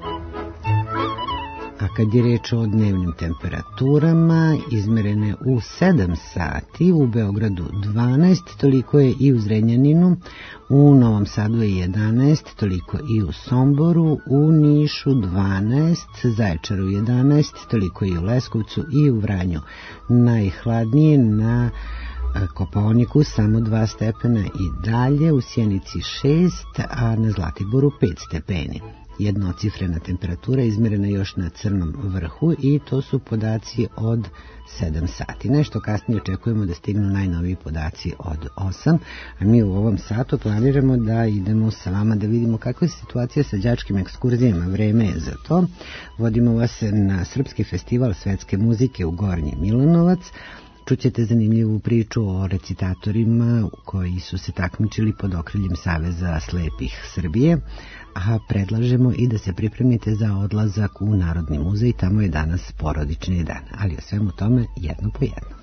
A kad je reč o dnevnim temperaturama, izmerene u sedam sati, u Beogradu dvanaest, toliko je i u Zrenjaninu, u Novom Sadu je jedanaest, toliko i u Somboru, u Nišu dvanaest, Zaječaru jedanaest, toliko i u Leskovcu i u Vranju. Najhladnije na Kopaoniku samo dva stepena i dalje, u Sjenici šest, a na Zlatiboru pet stepeni. Jednocifrena temperatura izmjerena još na Crnom vrhu i to su podaci od sedam sati. Nešto kasnije očekujemo da stignu najnoviji podaci od osam, a mi u ovom satu planiramo da idemo sa vama da vidimo kakva je situacija sa đačkim ekskurzijama. Vreme je za to. Vodimo vas na Srpski festival svetske muzike u Gornji Milanovac. Čućete zanimljivu priču o recitatorima koji su se takmičili pod okriljem Saveza slepih Srbije, a predlažemo i da se pripremite za odlazak u Narodni muzej, tamo je danas porodični dan, ali o svemu tome jedno po jedno.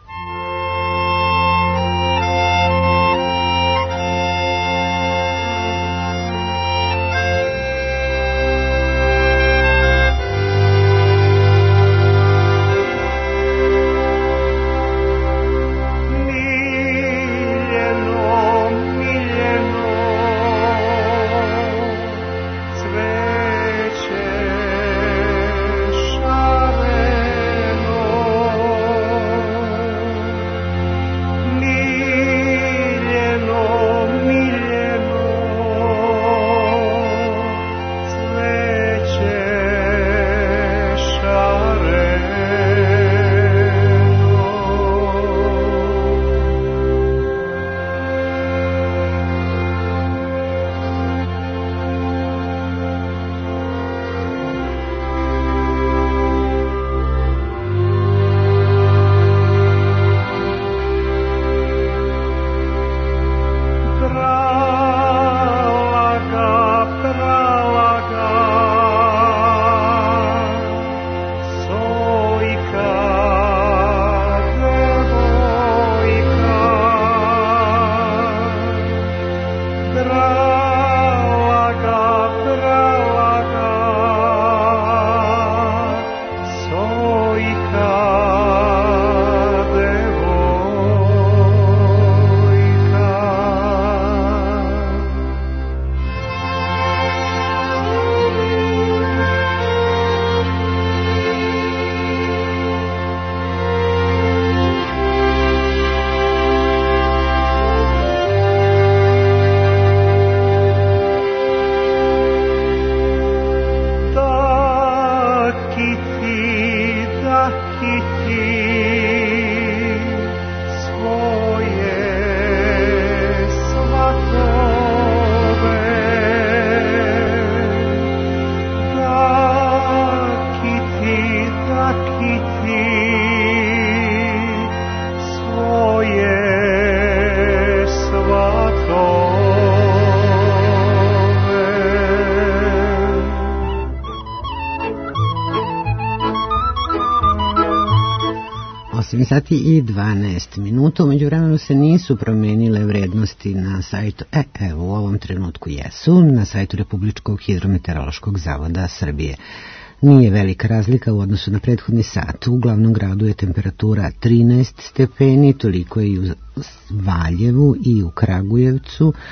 osam sati i dvanaest minuta. Umeđu vremenu se nisu promenile vrednosti na sajtu, e, evo u ovom trenutku jesu, na sajtu Republičkog hidrometeorološkog zavoda Srbije. Nije velika razlika u odnosu na prethodni sat. U glavnom gradu je temperatura trinaest stepeni, toliko je i u Valjevu i u Kragujevcu,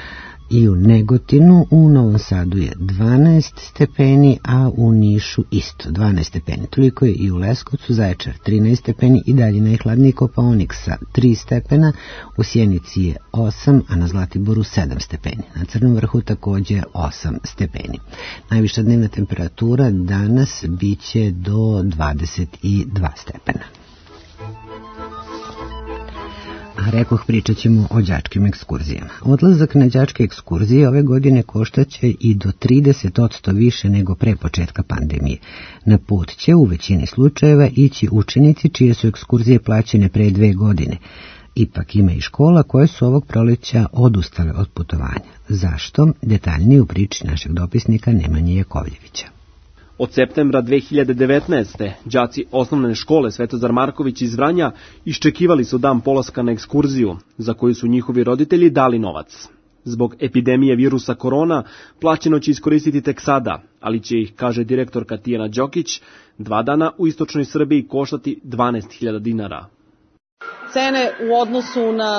i u Negotinu, u Novom Sadu je dvanaest stepeni, a u Nišu isto dvanaest stepeni. Toliko je i u Leskovcu, Zaječar trinaest stepeni i dalje najhladniji Kopaonik sa tri stepena, u Sjenici je osam, a na Zlatiboru sedam stepeni. Na Crnom vrhu takođe osam stepeni. Najviša dnevna temperatura danas biće do dvadeset dva stepena. A rekoh, pričat ćemo o đačkim ekskurzijama. Odlazak na đačke ekskurzije ove godine koštaće i do trideset posto više nego pre početka pandemije. Na put će u većini slučajeva ići učenici čije su ekskurzije plaćene pre dve godine. Ipak ima i škola koje su ovog proleća odustale od putovanja. Zašto? Detaljnije u priči našeg dopisnika Nemanje Jakovljevića. Od septembra dve hiljade devetnaeste. đaci osnovne škole Svetozar Marković iz Vranja iščekivali su dan polaska na ekskurziju, za koju su njihovi roditelji dali novac. Zbog epidemije virusa korona, plaćeno će iskoristiti tek sada, ali će ih, kaže direktorka Tijana Đokić, dva dana u istočnoj Srbiji koštati dvanaest hiljada dinara. Cene u odnosu na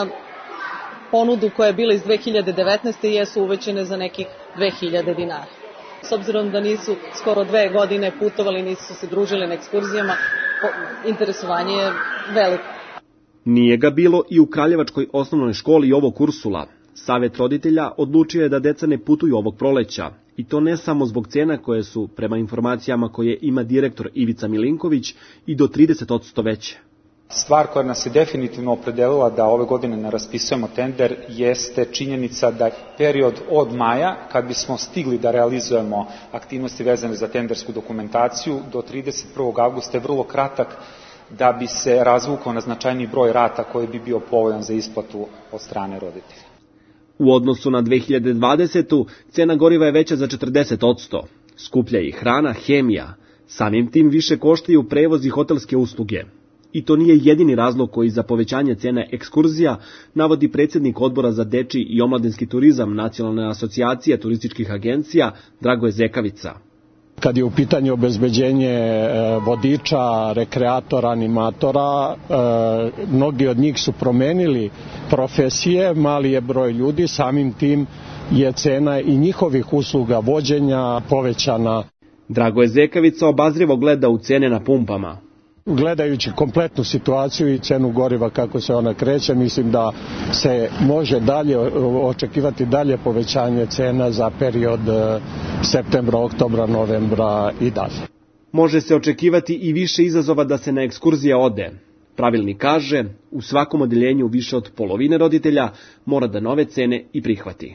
ponudu koja je bila iz dve hiljade devetnaeste. jesu uvećene za nekih dve hiljade dinara. S obzirom da nisu skoro dve godine putovali, nisu se družili na ekskurzijama, interesovanje je veliko. Nije ga bilo i u Kraljevačkoj osnovnoj školi Jovo Kursula. Savet roditelja odlučio je da deca ne putuju ovog proleća. I to ne samo zbog cena koje su, prema informacijama koje ima direktor Ivica Milinković, i do trideset posto veće. Stvar koja nas je definitivno opredelila da ove godine ne raspisujemo tender jeste činjenica da period od maja, kad bismo stigli da realizujemo aktivnosti vezane za tendersku dokumentaciju, do trideset prvog avgusta je vrlo kratak da bi se razvukao na značajni broj rata koji bi bio povoljan za isplatu od strane roditelja. U odnosu na dve hiljade dvadesetu. cena goriva je veća za četrdeset posto. Skuplja je i hrana, hemija. Samim tim više koštaju prevoz i hotelske usluge. I to nije jedini razlog koji za povećanje cene ekskurzija navodi predsjednik Odbora za dečiji i omladinski turizam Nacionalne asocijacije turističkih agencija Dragoje Zekavica. Kad je u pitanju obezbeđenje vodiča, rekreatora, animatora, mnogi od njih su promenili profesije, mali je broj ljudi, samim tim je cena i njihovih usluga vođenja povećana. Dragoje Zekavica obazrivo gleda u cene na pumpama. Gledajući kompletnu situaciju i cenu goriva kako se ona kreće, mislim da se može dalje očekivati dalje povećanje cena za period septembra, oktobra, novembra i dalje. Može se očekivati i više izazova da se na ekskurzije ode. Pravilnik kaže, u svakom odeljenju više od polovine roditelja mora da nove cene i prihvati.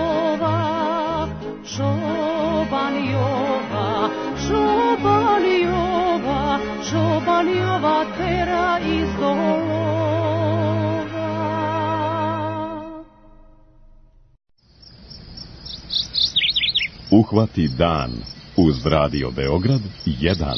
Šobanjova, Šobanjova, brani ova tera iz dolova. Uhvati dan uz Radio Beograd jedan.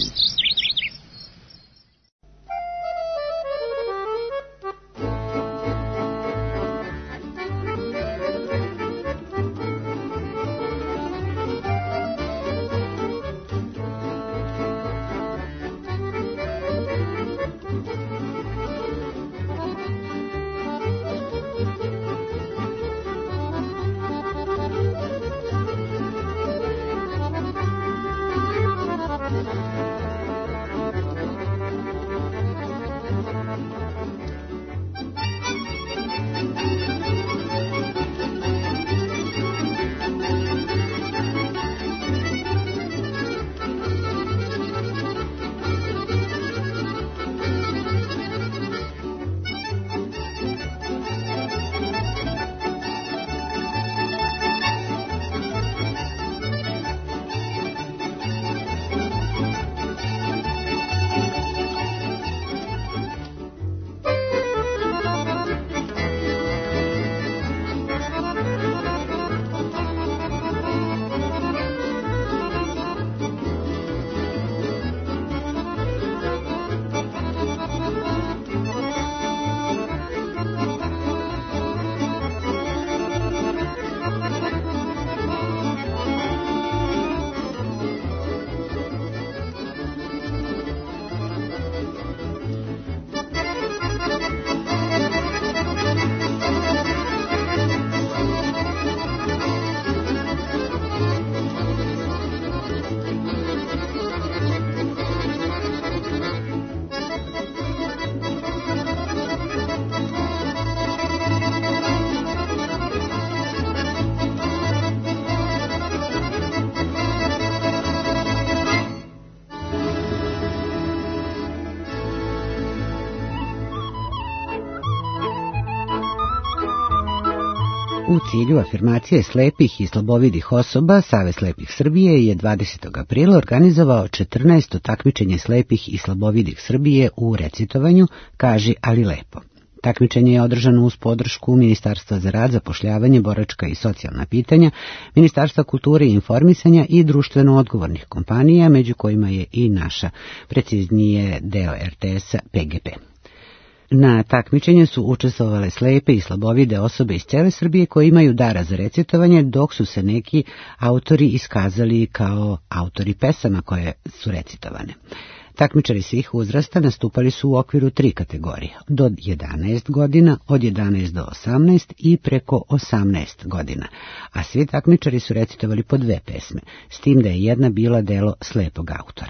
U cilju afirmacije slepih i slabovidih osoba, Savez slepih Srbije je dvadesetog aprila organizovao četrnaesto takmičenje slepih i slabovidih Srbije u recitovanju Kaži ali lepo. Takmičenje je održano uz podršku Ministarstva za rad, zapošljavanje, boračka i socijalna pitanja, Ministarstva kulture i informisanja i društveno odgovornih kompanija, među kojima je i naša, preciznije deo er te es-a P G P. Na takmičenju su učestvovale slepe i slabovide osobe iz cele Srbije koje imaju dara za recitovanje, dok su se neki autori iskazali kao autori pesama koje su recitovane. Takmičari svih uzrasta nastupali su u okviru tri kategorije, do jedanaest godina, od jedanaest do osamnaest i preko osamnaest godina, a svi takmičari su recitovali po dve pesme, s tim da je jedna bila delo slepog autora.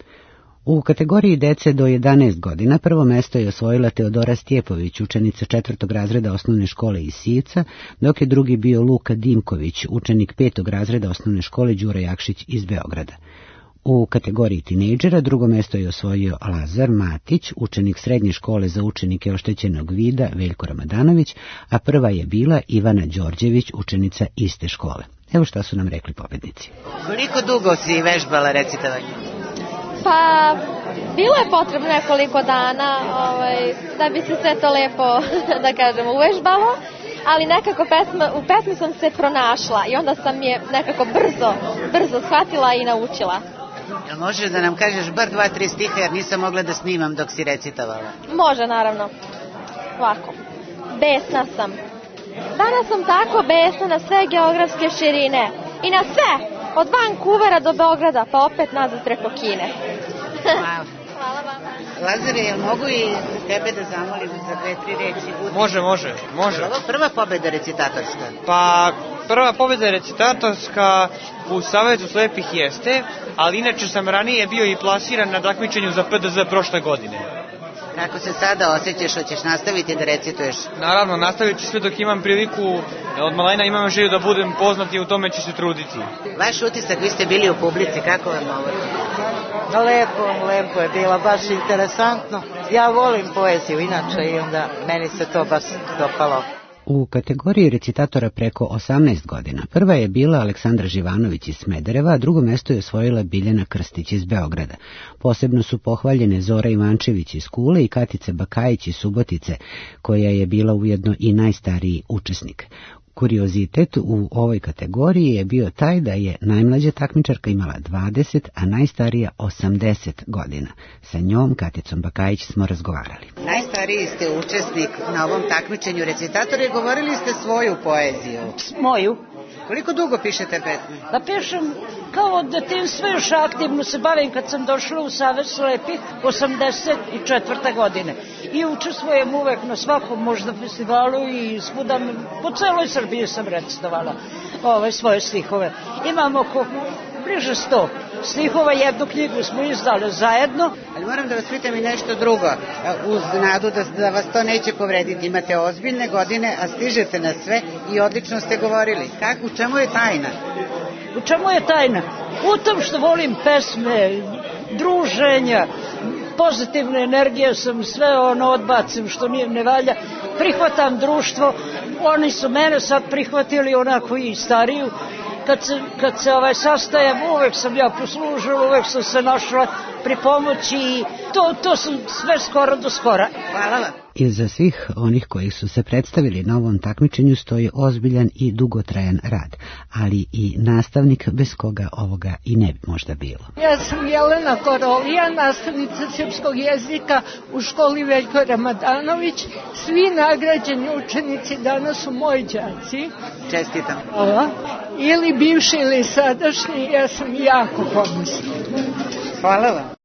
U kategoriji dece do jedanaest godina prvo mesto je osvojila Teodora Stjepović, učenica četvrtog razreda osnovne škole iz Sivca, dok je drugi bio Luka Dimković, učenik petog razreda osnovne škole Đura Jakšić iz Beograda. U kategoriji tinejdžera drugo mesto je osvojio Lazar Matić, učenik srednje škole za učenike oštećenog vida Veljko Ramadanović, a prva je bila Ivana Đorđević, učenica iste škole. Evo šta su nam rekli pobednici. Koliko dugo si vežbala recitovanje? Pa, bilo je potrebno nekoliko dana ovaj, da bi se sve to lepo, da kažem, uvežbalo, ali nekako pesma, u pesmi sam se pronašla i onda sam je nekako brzo, brzo shvatila i naučila. Jel možeš da nam kažeš bar dva, tri stiha jer nisam mogla da snimam dok si recitovala? Može, naravno. Ovako. Besna sam. Danas sam tako besna na sve geografske širine i na sve, od Vancouvera do Beograda, pa opet nazad preko Kine. Wow. Hvala vam. Lazare, jel mogu i tebe da zamolim za dve, tri reči? Budi? Može, može, može. Je ovo prva pobeda recitatorska? Pa, prva pobeda recitatorska u Savezu slepih jeste, ali inače sam ranije bio i plasiran na takmičenju za P D Z prošle godine. Kako se sada osjećaš, hoćeš nastaviti da recituješ? Naravno, nastavit ću sve dok imam priliku, od malena imam želju da budem poznat i u tome ću se truditi. Vaš utisak, vi ste bili u publici, kako vam ovo? Lepo, lepo je bilo, baš interesantno. Ja volim poeziju inače i onda meni se to baš dopalo. U kategoriji recitatora preko osamnaest godina prva je bila Aleksandra Živanović iz Smedereva, a drugo mesto je osvojila Biljana Krstić iz Beograda. Posebno su pohvaljene Zora Ivančević iz Kule i Katica Bakajić iz Subotice, koja je bila ujedno i najstariji učesnik. Kuriozitet u ovoj kategoriji je bio taj da je najmlađa takmičarka imala dvadeset, a najstarija osamdeset godina. Sa njom, Katicom Bakajić, smo razgovarali. Najstariji ste učesnik na ovom takmičenju recitatora i govorili ste svoju poeziju. Moju. Koliko dugo pišete pesme? Da pišem kao od detinjstva, još aktivno se bavim kad sam došla u Savez slepih osamdeset četvrte godine. I učestvujem uvek na svakom možda festivalu i svuda, po celoj Srbiji sam recitovala ove svoje stihove. Imam oko bliže sto stihova, jednu knjigu smo izdali zajedno. Ali moram da vas pitam i nešto drugo, uz nadu da, da vas to neće povrediti. Imate ozbiljne godine, a stižete na sve i odlično ste govorili. Kako, u čemu je tajna? U čemu je tajna? U tom što volim pesme, druženja, pozitivne energije sam, sve ono odbacim što nije ne valja, prihvatam društvo, oni su mene sad prihvatili onako i stariju. Kad se, kad se ovaj sastajem, uvek sam ja poslužila, uvek sam se našla pri pomoći i to, to sam sve skoro do skora. Hvala vam. Iza svih onih koji su se predstavili na ovom takmičenju stoji ozbiljan i dugotrajan rad, ali i nastavnik bez koga ovoga i ne bi možda bilo. Ja sam Jelena Korolija, nastavnica srpskog jezika u školi Veljko Ramadanović. Svi nagrađeni učenici danas su moji đaci. Čestitam. Hvala. Ili bivši ili sadašnji, ja sam jako ponosna. Hvala vam.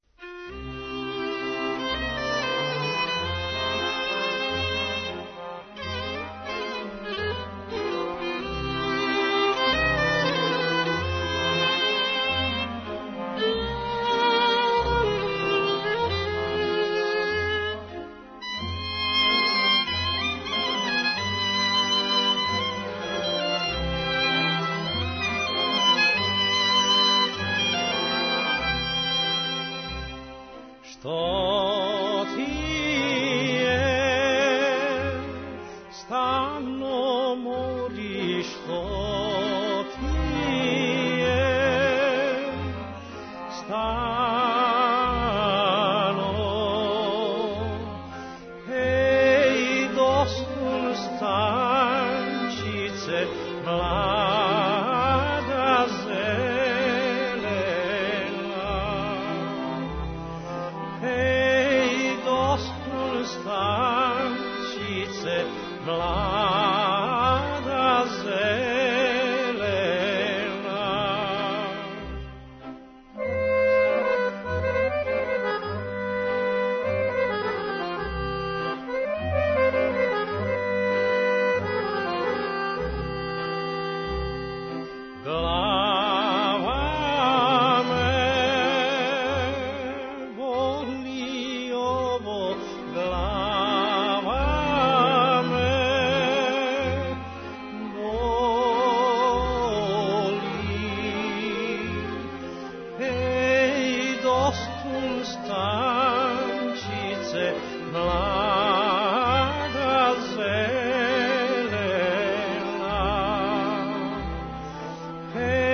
Hey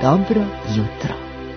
Dobro jutro.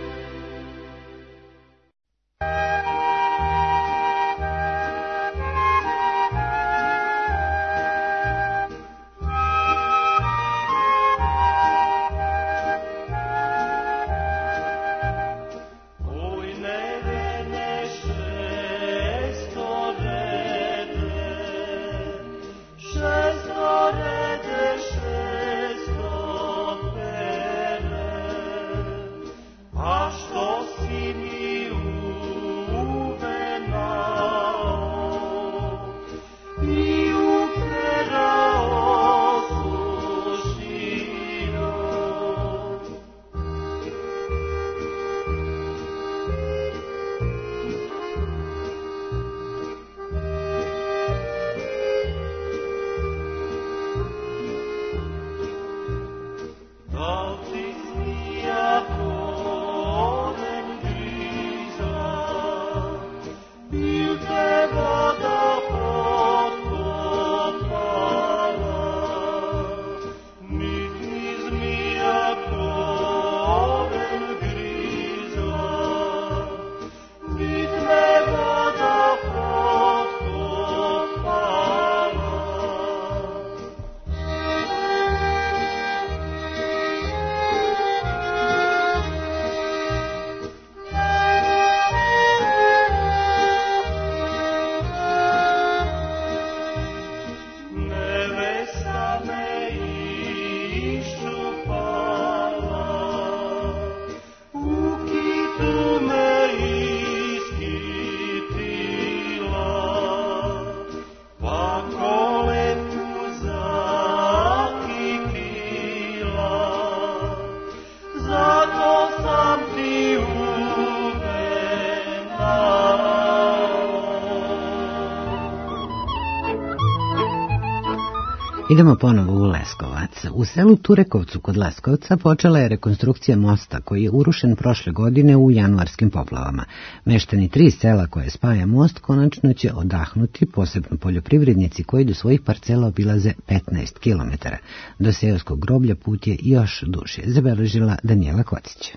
Idemo ponovo u Leskovac. U selu Turekovcu kod Leskovca počela je rekonstrukcija mosta koji je urušen prošle godine u januarskim poplavama. Meštani tri sela koje spaja most konačno će odahnuti, posebno poljoprivrednici koji do svojih parcela obilaze petnaest kilometara. Do seoskog groblja put je još duže, zabeležila Danijela Kocić.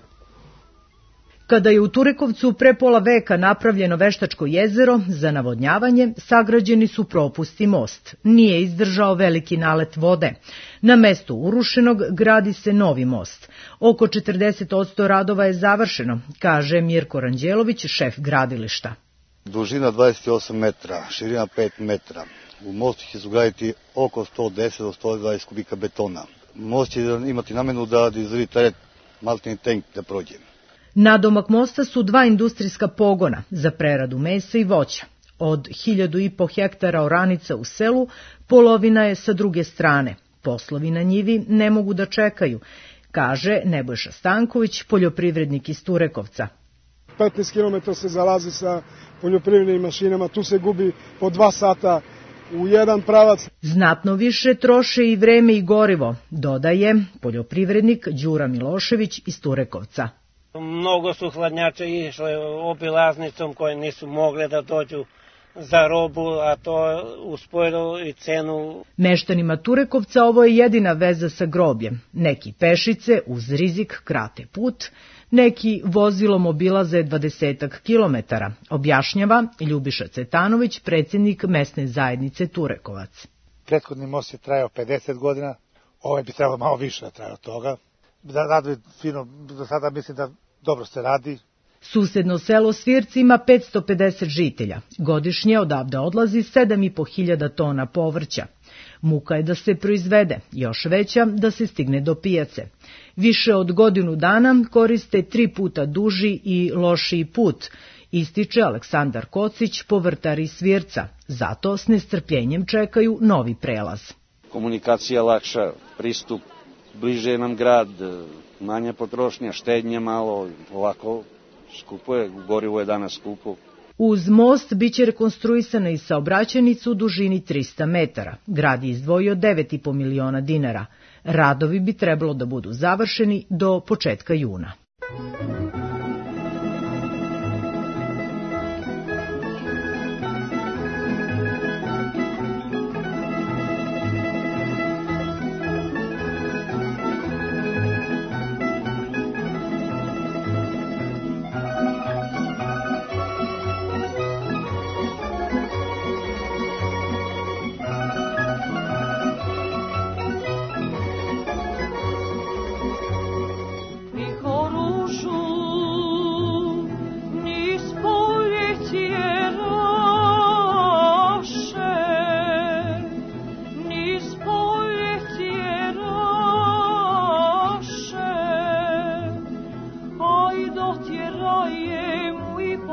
Kada je u Turekovcu pre pola veka napravljeno veštačko jezero za navodnjavanje, sagrađeni su propust i most. Nije izdržao veliki nalet vode. Na mestu urušenog gradi se novi most. Oko četrdeset posto radova je završeno, kaže Mirko Ranđelović, šef gradilišta. Dužina dvadeset osam metara, širina pet metara. U mostu će se ugraditi oko sto deset do sto dvadeset kubika betona. Most će imati namenu da izdrži teret malteni tank da prođe. Nadomak mosta su dva industrijska pogona za preradu mesa i voća. Od hiljadu i po hektara oranica u selu, polovina je sa druge strane. Poslovi na njivi ne mogu da čekaju, kaže Nebojša Stanković, poljoprivrednik iz Turekovca. petnaest kilometara se zalazi sa poljoprivrednim mašinama, tu se gubi po dva sata u jedan pravac. Znatno više troše i vreme i gorivo, dodaje poljoprivrednik Đura Milošević iz Turekovca. Mnogo su hladnjače išle obilaznicom koje nisu mogle da dođu za robu, a to uspojilo i cenu. Meštanima Turekovca ovo je jedina veza sa grobljem. Neki pešice uz rizik krate put, neki vozilom obilaze dvadesetak kilometara, objašnjava Ljubiša Cetanović, predsjednik mesne zajednice Turekovac. Prethodni most je trajao pedeset godina, ovaj bi trebalo malo više da traje od toga. Da radovi fino, do sada mislim da dobro se radi. Susedno selo Svirci ima petsto pedeset žitelja. Godišnje odavde odlazi sedam i po hiljada tona povrća. Muka je da se proizvede, još veća da se stigne do pijace. Više od godinu dana koriste tri puta duži i lošiji put, ističe Aleksandar Kocić, povrtar iz Svirca. Zato s nestrpljenjem čekaju novi prelaz. Komunikacija lakša, pristup, bliže nam grad, manja potrošnja, štednje malo, ovako skupo je, gorivo je danas skupo. Uz most biće rekonstruisana i saobraćajnica u dužini trista metara. Grad je izdvojio devet i po miliona dinara. Radovi bi trebalo da budu završeni do početka juna.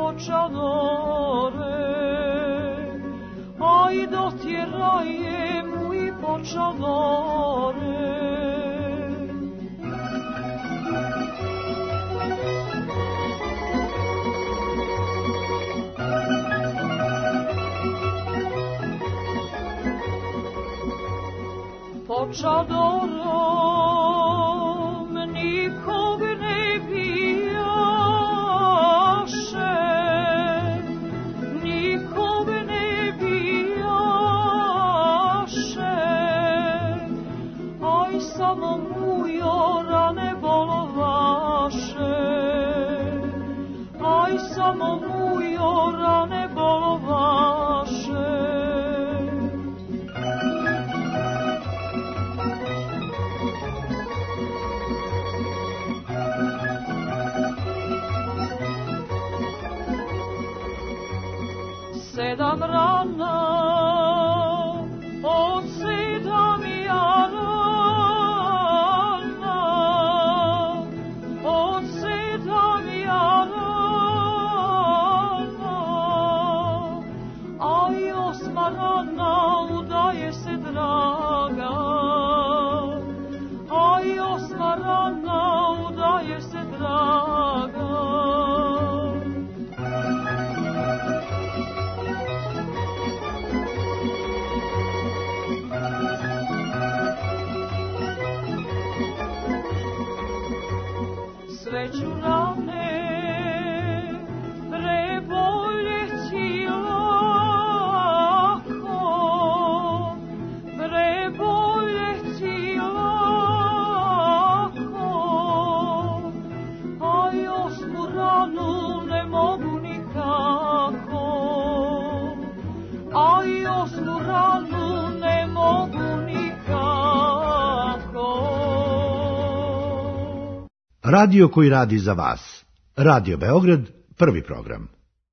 počadore, a i dotjeraje mu i počadore. Počadorom nikog ne bijaše, nikog ne bijaše, aj samo mujo rane bolovaše, aj samo mujo rane bolovaše. Sedam rana, od sedam ja rana, od sedam ja rana, a i osma rana udaje se draga, a i osma rana udaje se draga. Sveću rane preboljeti lako, preboljeti lako, a i osmu ranu ne mogu nikako, a i osmu ranu ne mogu nikako. Radio koji radi za vas. Radio Beograd, prvi program.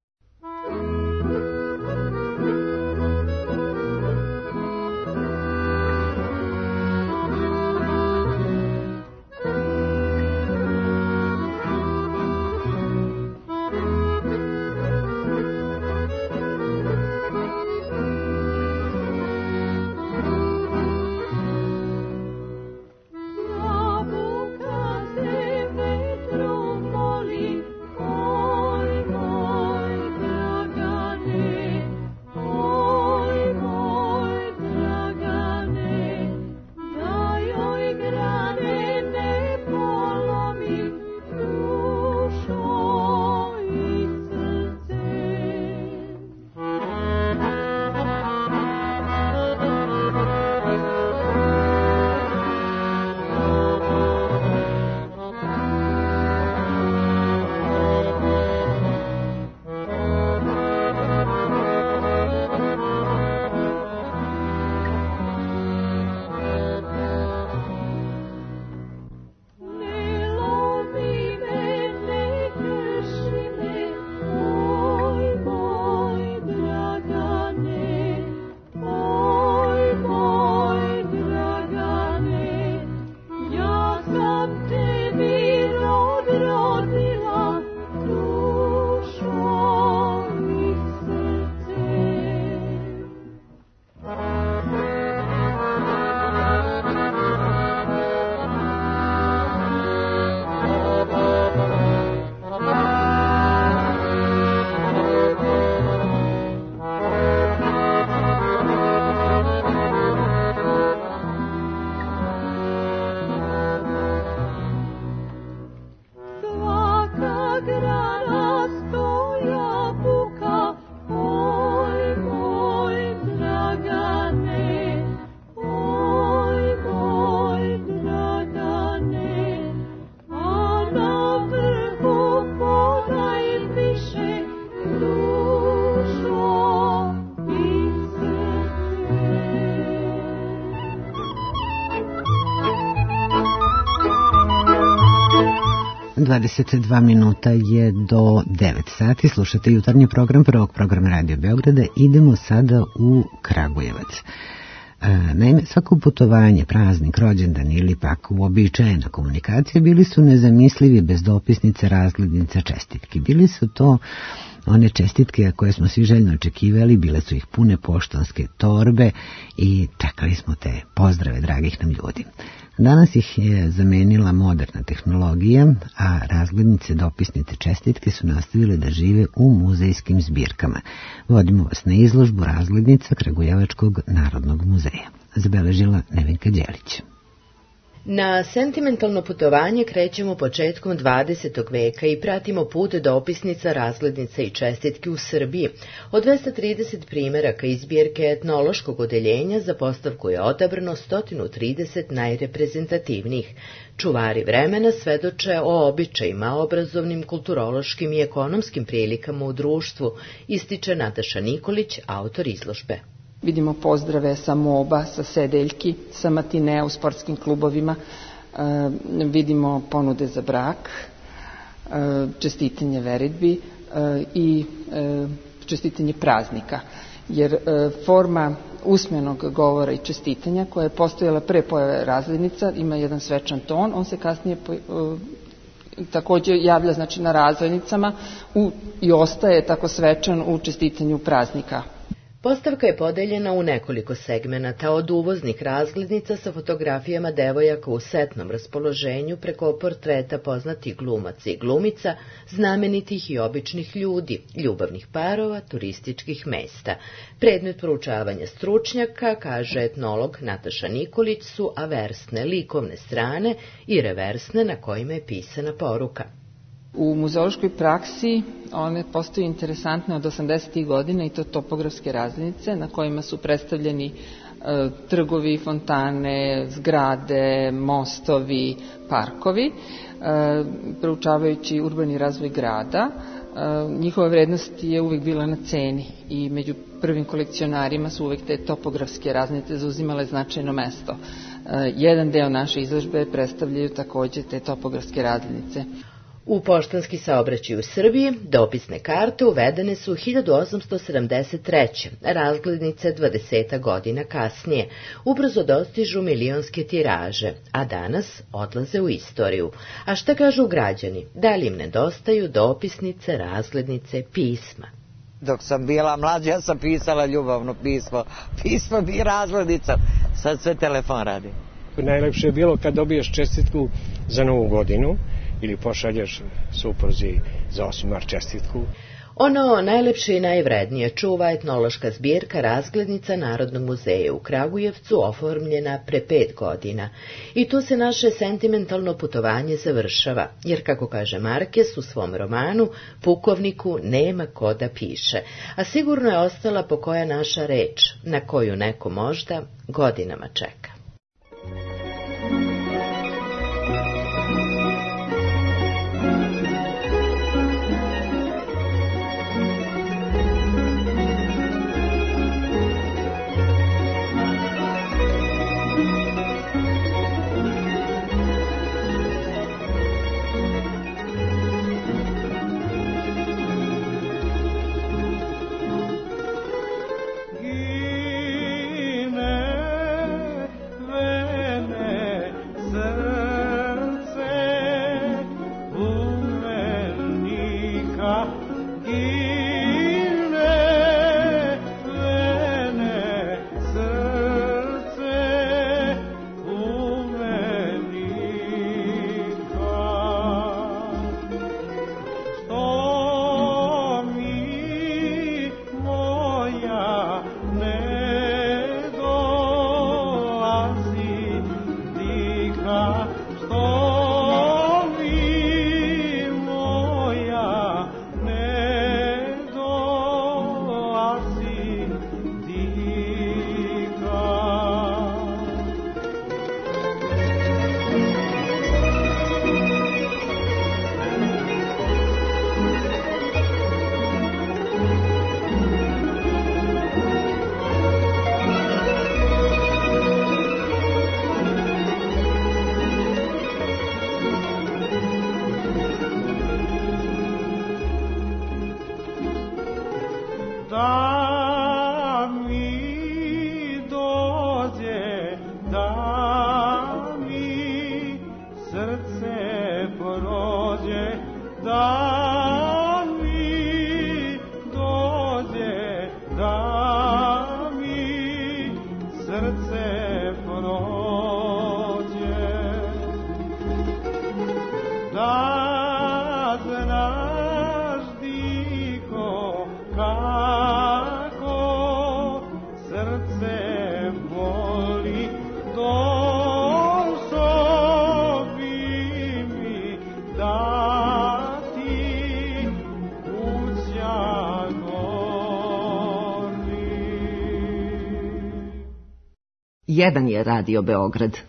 dvadeset dva minuta je do devet sati. Slušate jutarnji program prvog programa Radio Beograda. Idemo sada u Kragujevac. Naime, svako putovanje, praznik, rođendan ili pak uobičajena komunikacija bili su nezamislivi bez dopisnice, razglednica, čestitki. Bili su to One čestitke koje smo svi željno očekivali, bile su ih pune poštanske torbe i čekali smo te pozdrave dragih nam ljudi. Danas ih je zamenila moderna tehnologija, a razglednice, dopisnice, čestitke su nastavile da žive u muzejskim zbirkama. Vodimo vas na izložbu razglednica Kragujevačkog narodnog muzeja. Zabeležila Nevenka Đelić. Na sentimentalno putovanje krećemo početkom dvadesetog veka i pratimo put dopisnica, razglednica i čestitki u Srbiji. Od dvesta trideset primeraka iz zbirke etnološkog odeljenja za postavku je odabrano sto trideset najreprezentativnijih. Čuvari vremena svedoče o običajima, obrazovnim, kulturološkim i ekonomskim prilikama u društvu, ističe Nataša Nikolić, autor izložbe. Vidimo pozdrave sa moba, sa sedeljki, sa matinea u sportskim klubovima, e, vidimo ponude za brak, e, čestitanje veredbi e, i e, čestitanje praznika. Jer e, forma usmenog govora i čestitanja koja je postojala pre pojave razglednica ima jedan svečan ton, on se kasnije po, e, takođe javlja znači, na razglednicama u, i ostaje tako svečan u čestitanju praznika. Postavka je podeljena u nekoliko segmenata, od uvoznih razglednica sa fotografijama devojaka u setnom raspoloženju preko portreta poznatih glumaca i glumica, znamenitih i običnih ljudi, ljubavnih parova, turističkih mesta. Predmet proučavanja stručnjaka, kaže etnolog Nataša Nikolić, su aversne likovne strane i reversne na kojima je pisana poruka. U muzeološkoj praksi one postaju interesantne od osamdesetih godina i to topografske razglednice na kojima su predstavljeni e, trgovi, fontane, zgrade, mostovi, parkovi, e, proučavajući urbani razvoj grada. E, njihova vrednost je uvek bila na ceni i među prvim kolekcionarima su uvek te topografske razglednice zauzimale značajno mesto. E, jedan deo naše izložbe predstavljaju takođe te topografske razglednice. U poštanski saobraćaj u Srbiji dopisne karte uvedene su hiljadu osamsto sedamdeset treće. Razglednice dvadeset godina kasnije. Ubrzo dostižu milionske tiraže, a danas odlaze u istoriju. A šta kažu građani? Da li im nedostaju dopisnice, razglednice, pisma? Dok sam bila mlađa, ja sam pisala ljubavno pismo. Pismo bi razglednicom. Sad sve telefon radi. Najlepše je bilo kad dobiješ čestitku za Novu godinu, ili pošalješ supruzi za osmi mart čestitku. Ono najlepše i najvrednije čuva etnološka zbirka razglednica Narodnog muzeja u Kragujevcu, oformljena pre pet godina. I tu se naše sentimentalno putovanje završava, jer kako kaže Markes u svom romanu, pukovniku nema ko da piše, a sigurno je ostala po koja naša reč, na koju neko možda godinama čeka. Da mi Jedan je Radio Beograd.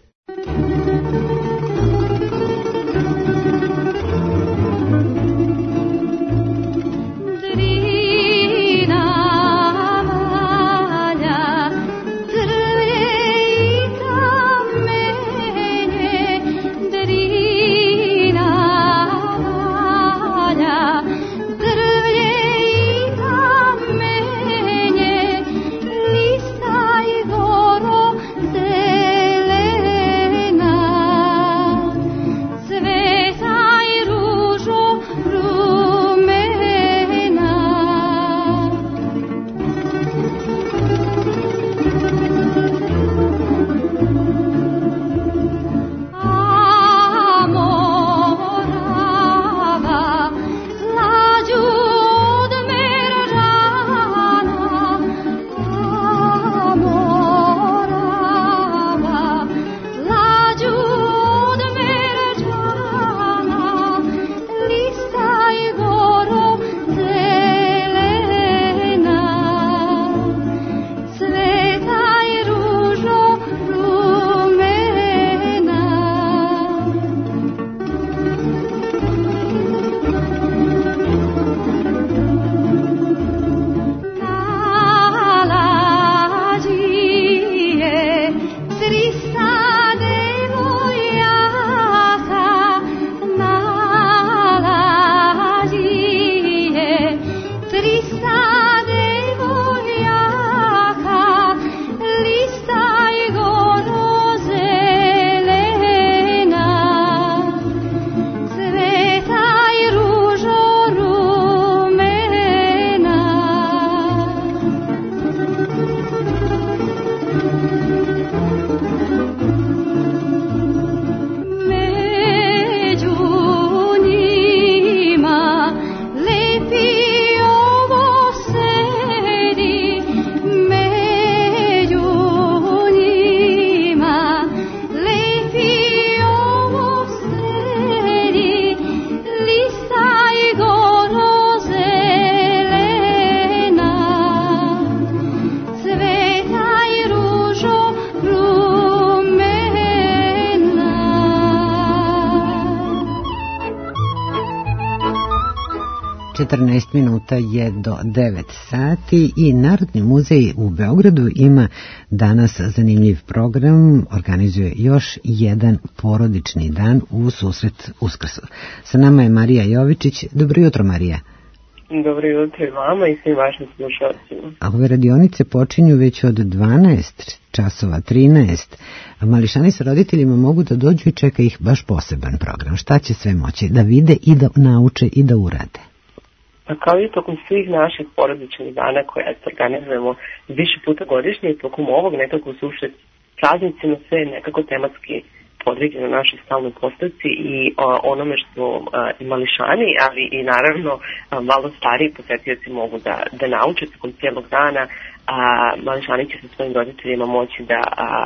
četrnaest minuta je do devet sati i Narodni muzej u Beogradu ima danas zanimljiv program, organizuje još jedan porodični dan u susret Uskrsu. Sa nama je Marija Jovičić. Dobro jutro, Marija. Dobro jutro i vama i svim vašim slušalcima. A ove radionice počinju već od dvanaest časova, trinaest. A mališani sa roditeljima mogu da dođu i čeka ih baš poseban program. Šta će sve moći da vide i da nauče i da urade? Pa kao i tokom svih naših porodičnih dana koje organizujemo više puta godišnje i tokom ovog nekako susret praznicima sve nekako tematski podređeno našoj stalnoj postavci i a, onome što a, i mališani, ali i naravno a, malo stariji posetioci mogu da, da nauče tokom cijelog dana. A, mališani će sa svojim roditeljima moći da a, a,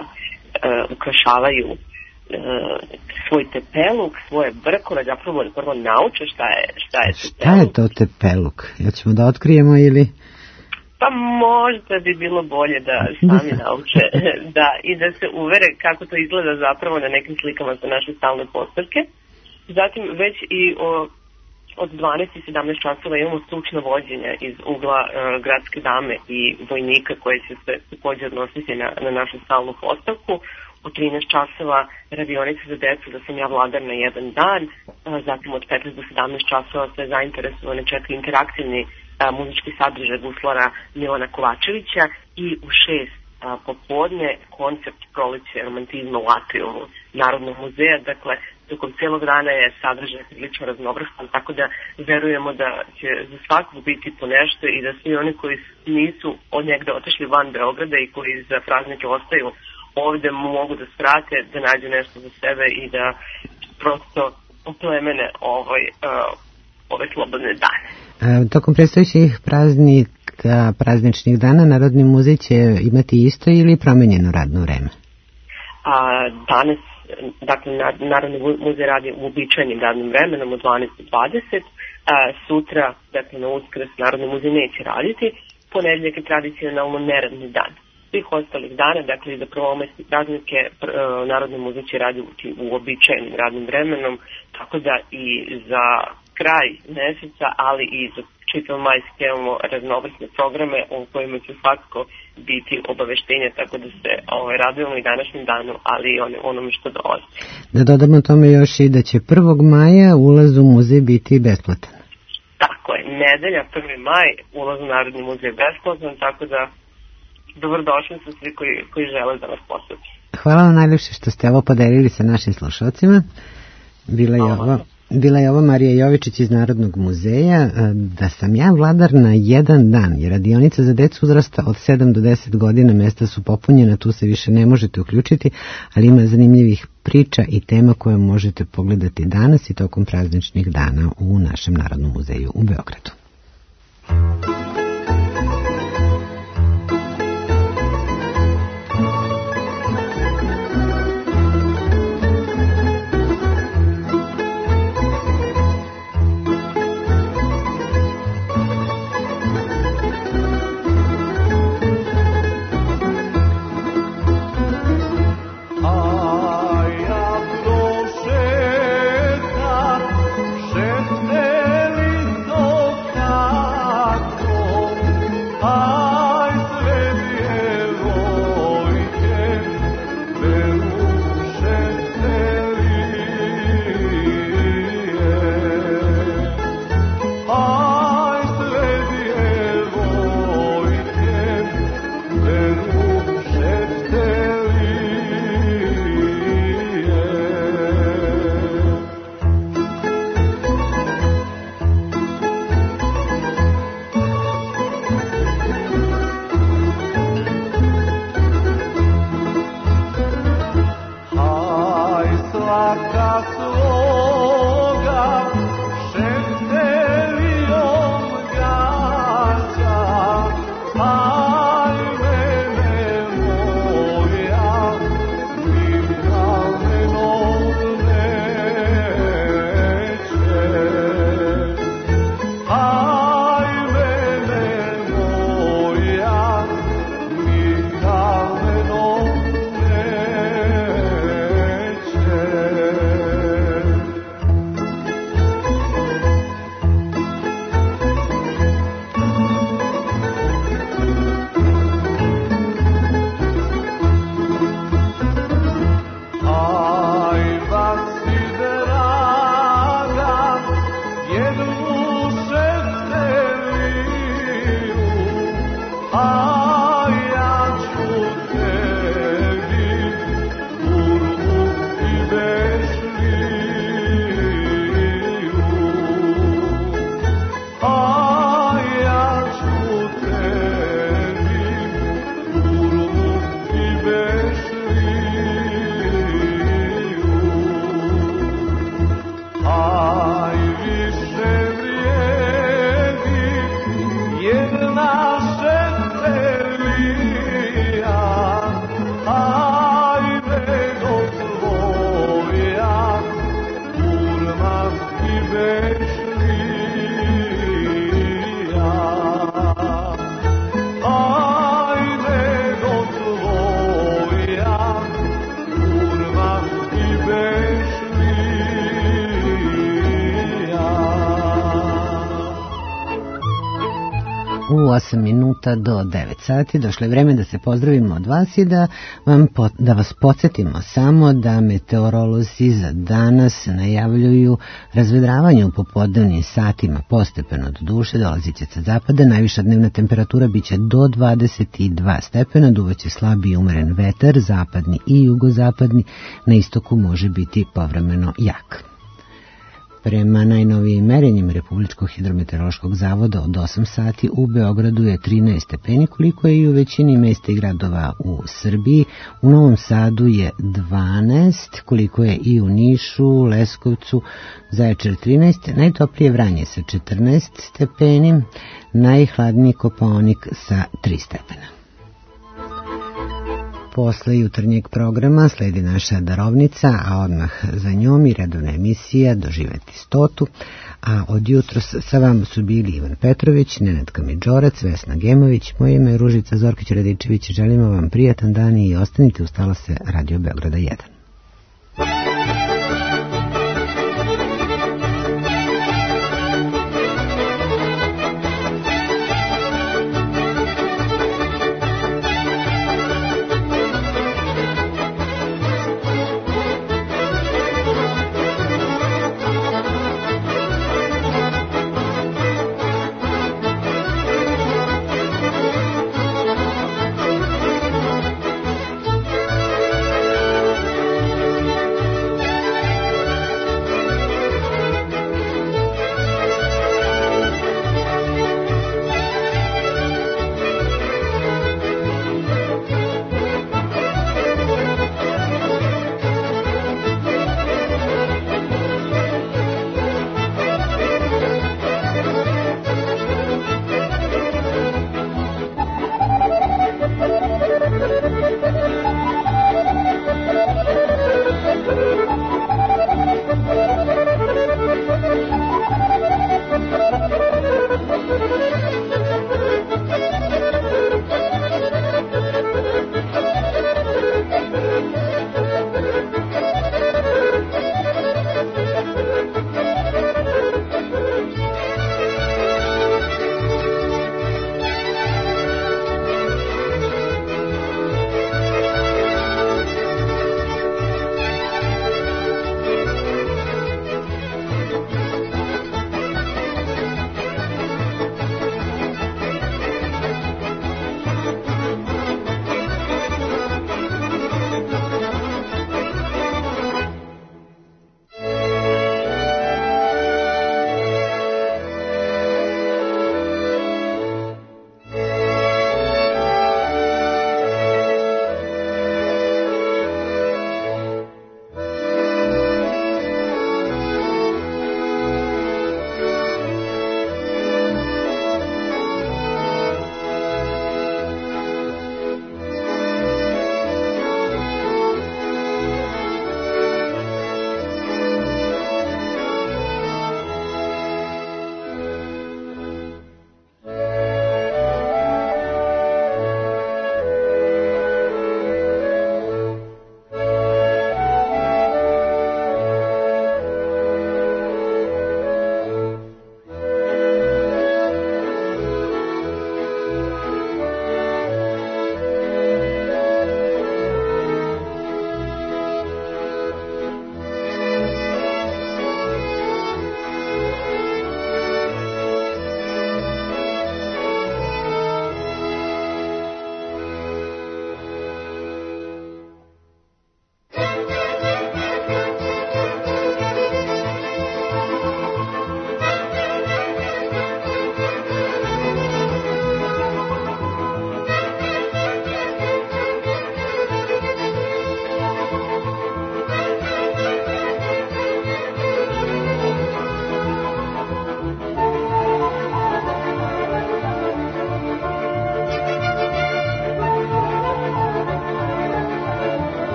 ukrašavaju a, svoj tepeluk, svoje brkove, zapravo da prvo nauče šta je, šta je tepeluk. Šta je to tepeluk? Ja ćemo da otkrijemo ili... Pa možda bi bilo bolje da sami nauče da, i da se uvere kako to izgleda zapravo na nekim slikama sa naše stalne postavke. Zatim već i o, od dvanaest i sedamnaest časova imamo stručno vođenje iz ugla e, gradske dame i vojnika koje će se također odnositi na, na našu stalnu postavku. U trinaest časova radionica za decu da sam ja vladar na jedan dan. E, zatim od petnaest do sedamnaest časova sve zainteresovane čeka interaktivni muzički sadržaj guslara Milana Kovačevića i u šest a, popodne koncept proleće romantizma u atriumu Narodnog muzeja. Dakle, tokom cijelog dana je sadržaj prilično raznovrstan, tako da verujemo da će za svakog biti po nešto i da svi oni koji nisu od negde otišli van Beograda i koji za praznike ostaju ovde mogu da svrate, da nađu nešto za sebe i da prosto oplemene ovaj, uh, ove slobodne dane. Tokom predstojećih praznika, prazničnih dana, Narodni muzej će imati isto ili promenjeno radno vreme? A, danas, dakle, Narodni muzej radi uobičajenim radnim vremenom od dvanaest do dvadeset. A, sutra, dakle, na Uskrs, Narodni muzej neće raditi. Ponedeljak je tradicionalno neradni dan. svih ostalih dana, dakle i za prvomajske praznike Narodni muzej će raditi uobičajenim radnim vremenom, tako da i za kraj meseca, ali i za čitav majski imamo raznovrsne programe o kojima će svakako biti obaveštenja, tako da se ovaj, radujemo i današnjem danu, ali i on, onome što dolazi. Da dodamo tome još i da će prvog maja ulaz u muzej biti besplatan. Tako je, nedelja, prvi maj, ulaz u Narodni muzej je besplatan, tako da dobrodošli su svi koji, koji žele da vas posjeti. Hvala vam najljepše što ste ovo podelili sa našim slušalcima. Bila je ovo... Bila je ovo Marija Jovičić iz Narodnog muzeja. Da sam ja vladar na jedan dan, jer radionica za decu uzrasta od sedam do deset godina, mesta su popunjena, tu se više ne možete uključiti, ali ima zanimljivih priča i tema koje možete pogledati danas i tokom prazničnih dana u našem Narodnom muzeju u Beogradu. osam minuta do devet sati. Došlo je vreme da se pozdravimo od vas i da, vam, da vas podsjetimo samo da meteorolozi za danas najavljuju razvedravanje u popodnevnim satima, postepeno do duše, dolazit će sa zapada, najviša dnevna temperatura biće do dvadeset dva stepena, duvaće slabi i umeren vetar, zapadni i jugozapadni, na istoku može biti povremeno jak. Prema najnovijim merenjima Republičkog hidrometeorološkog zavoda od osam sati u Beogradu je trinaest stepeni, koliko je i u većini mesta i gradova u Srbiji. U Novom Sadu je dvanaest, koliko je i u Nišu, Leskovcu, Zaječar trinaest, najtoplije Vranje sa četrnaest stepeni, najhladniji Kopaonik sa tri stepena. Posle jutarnjeg programa sledi naša darovnica, a odmah za njom i redovna emisija Doživeti stotu, a od jutros sa vama su bili Ivan Petrović, Nenad Kamidžorac, Vesna Gemović, moje ime je Ružica Zorkić-Radičević. Želimo vam prijatan dan i ostanite uz talase Radio Beograda jedan.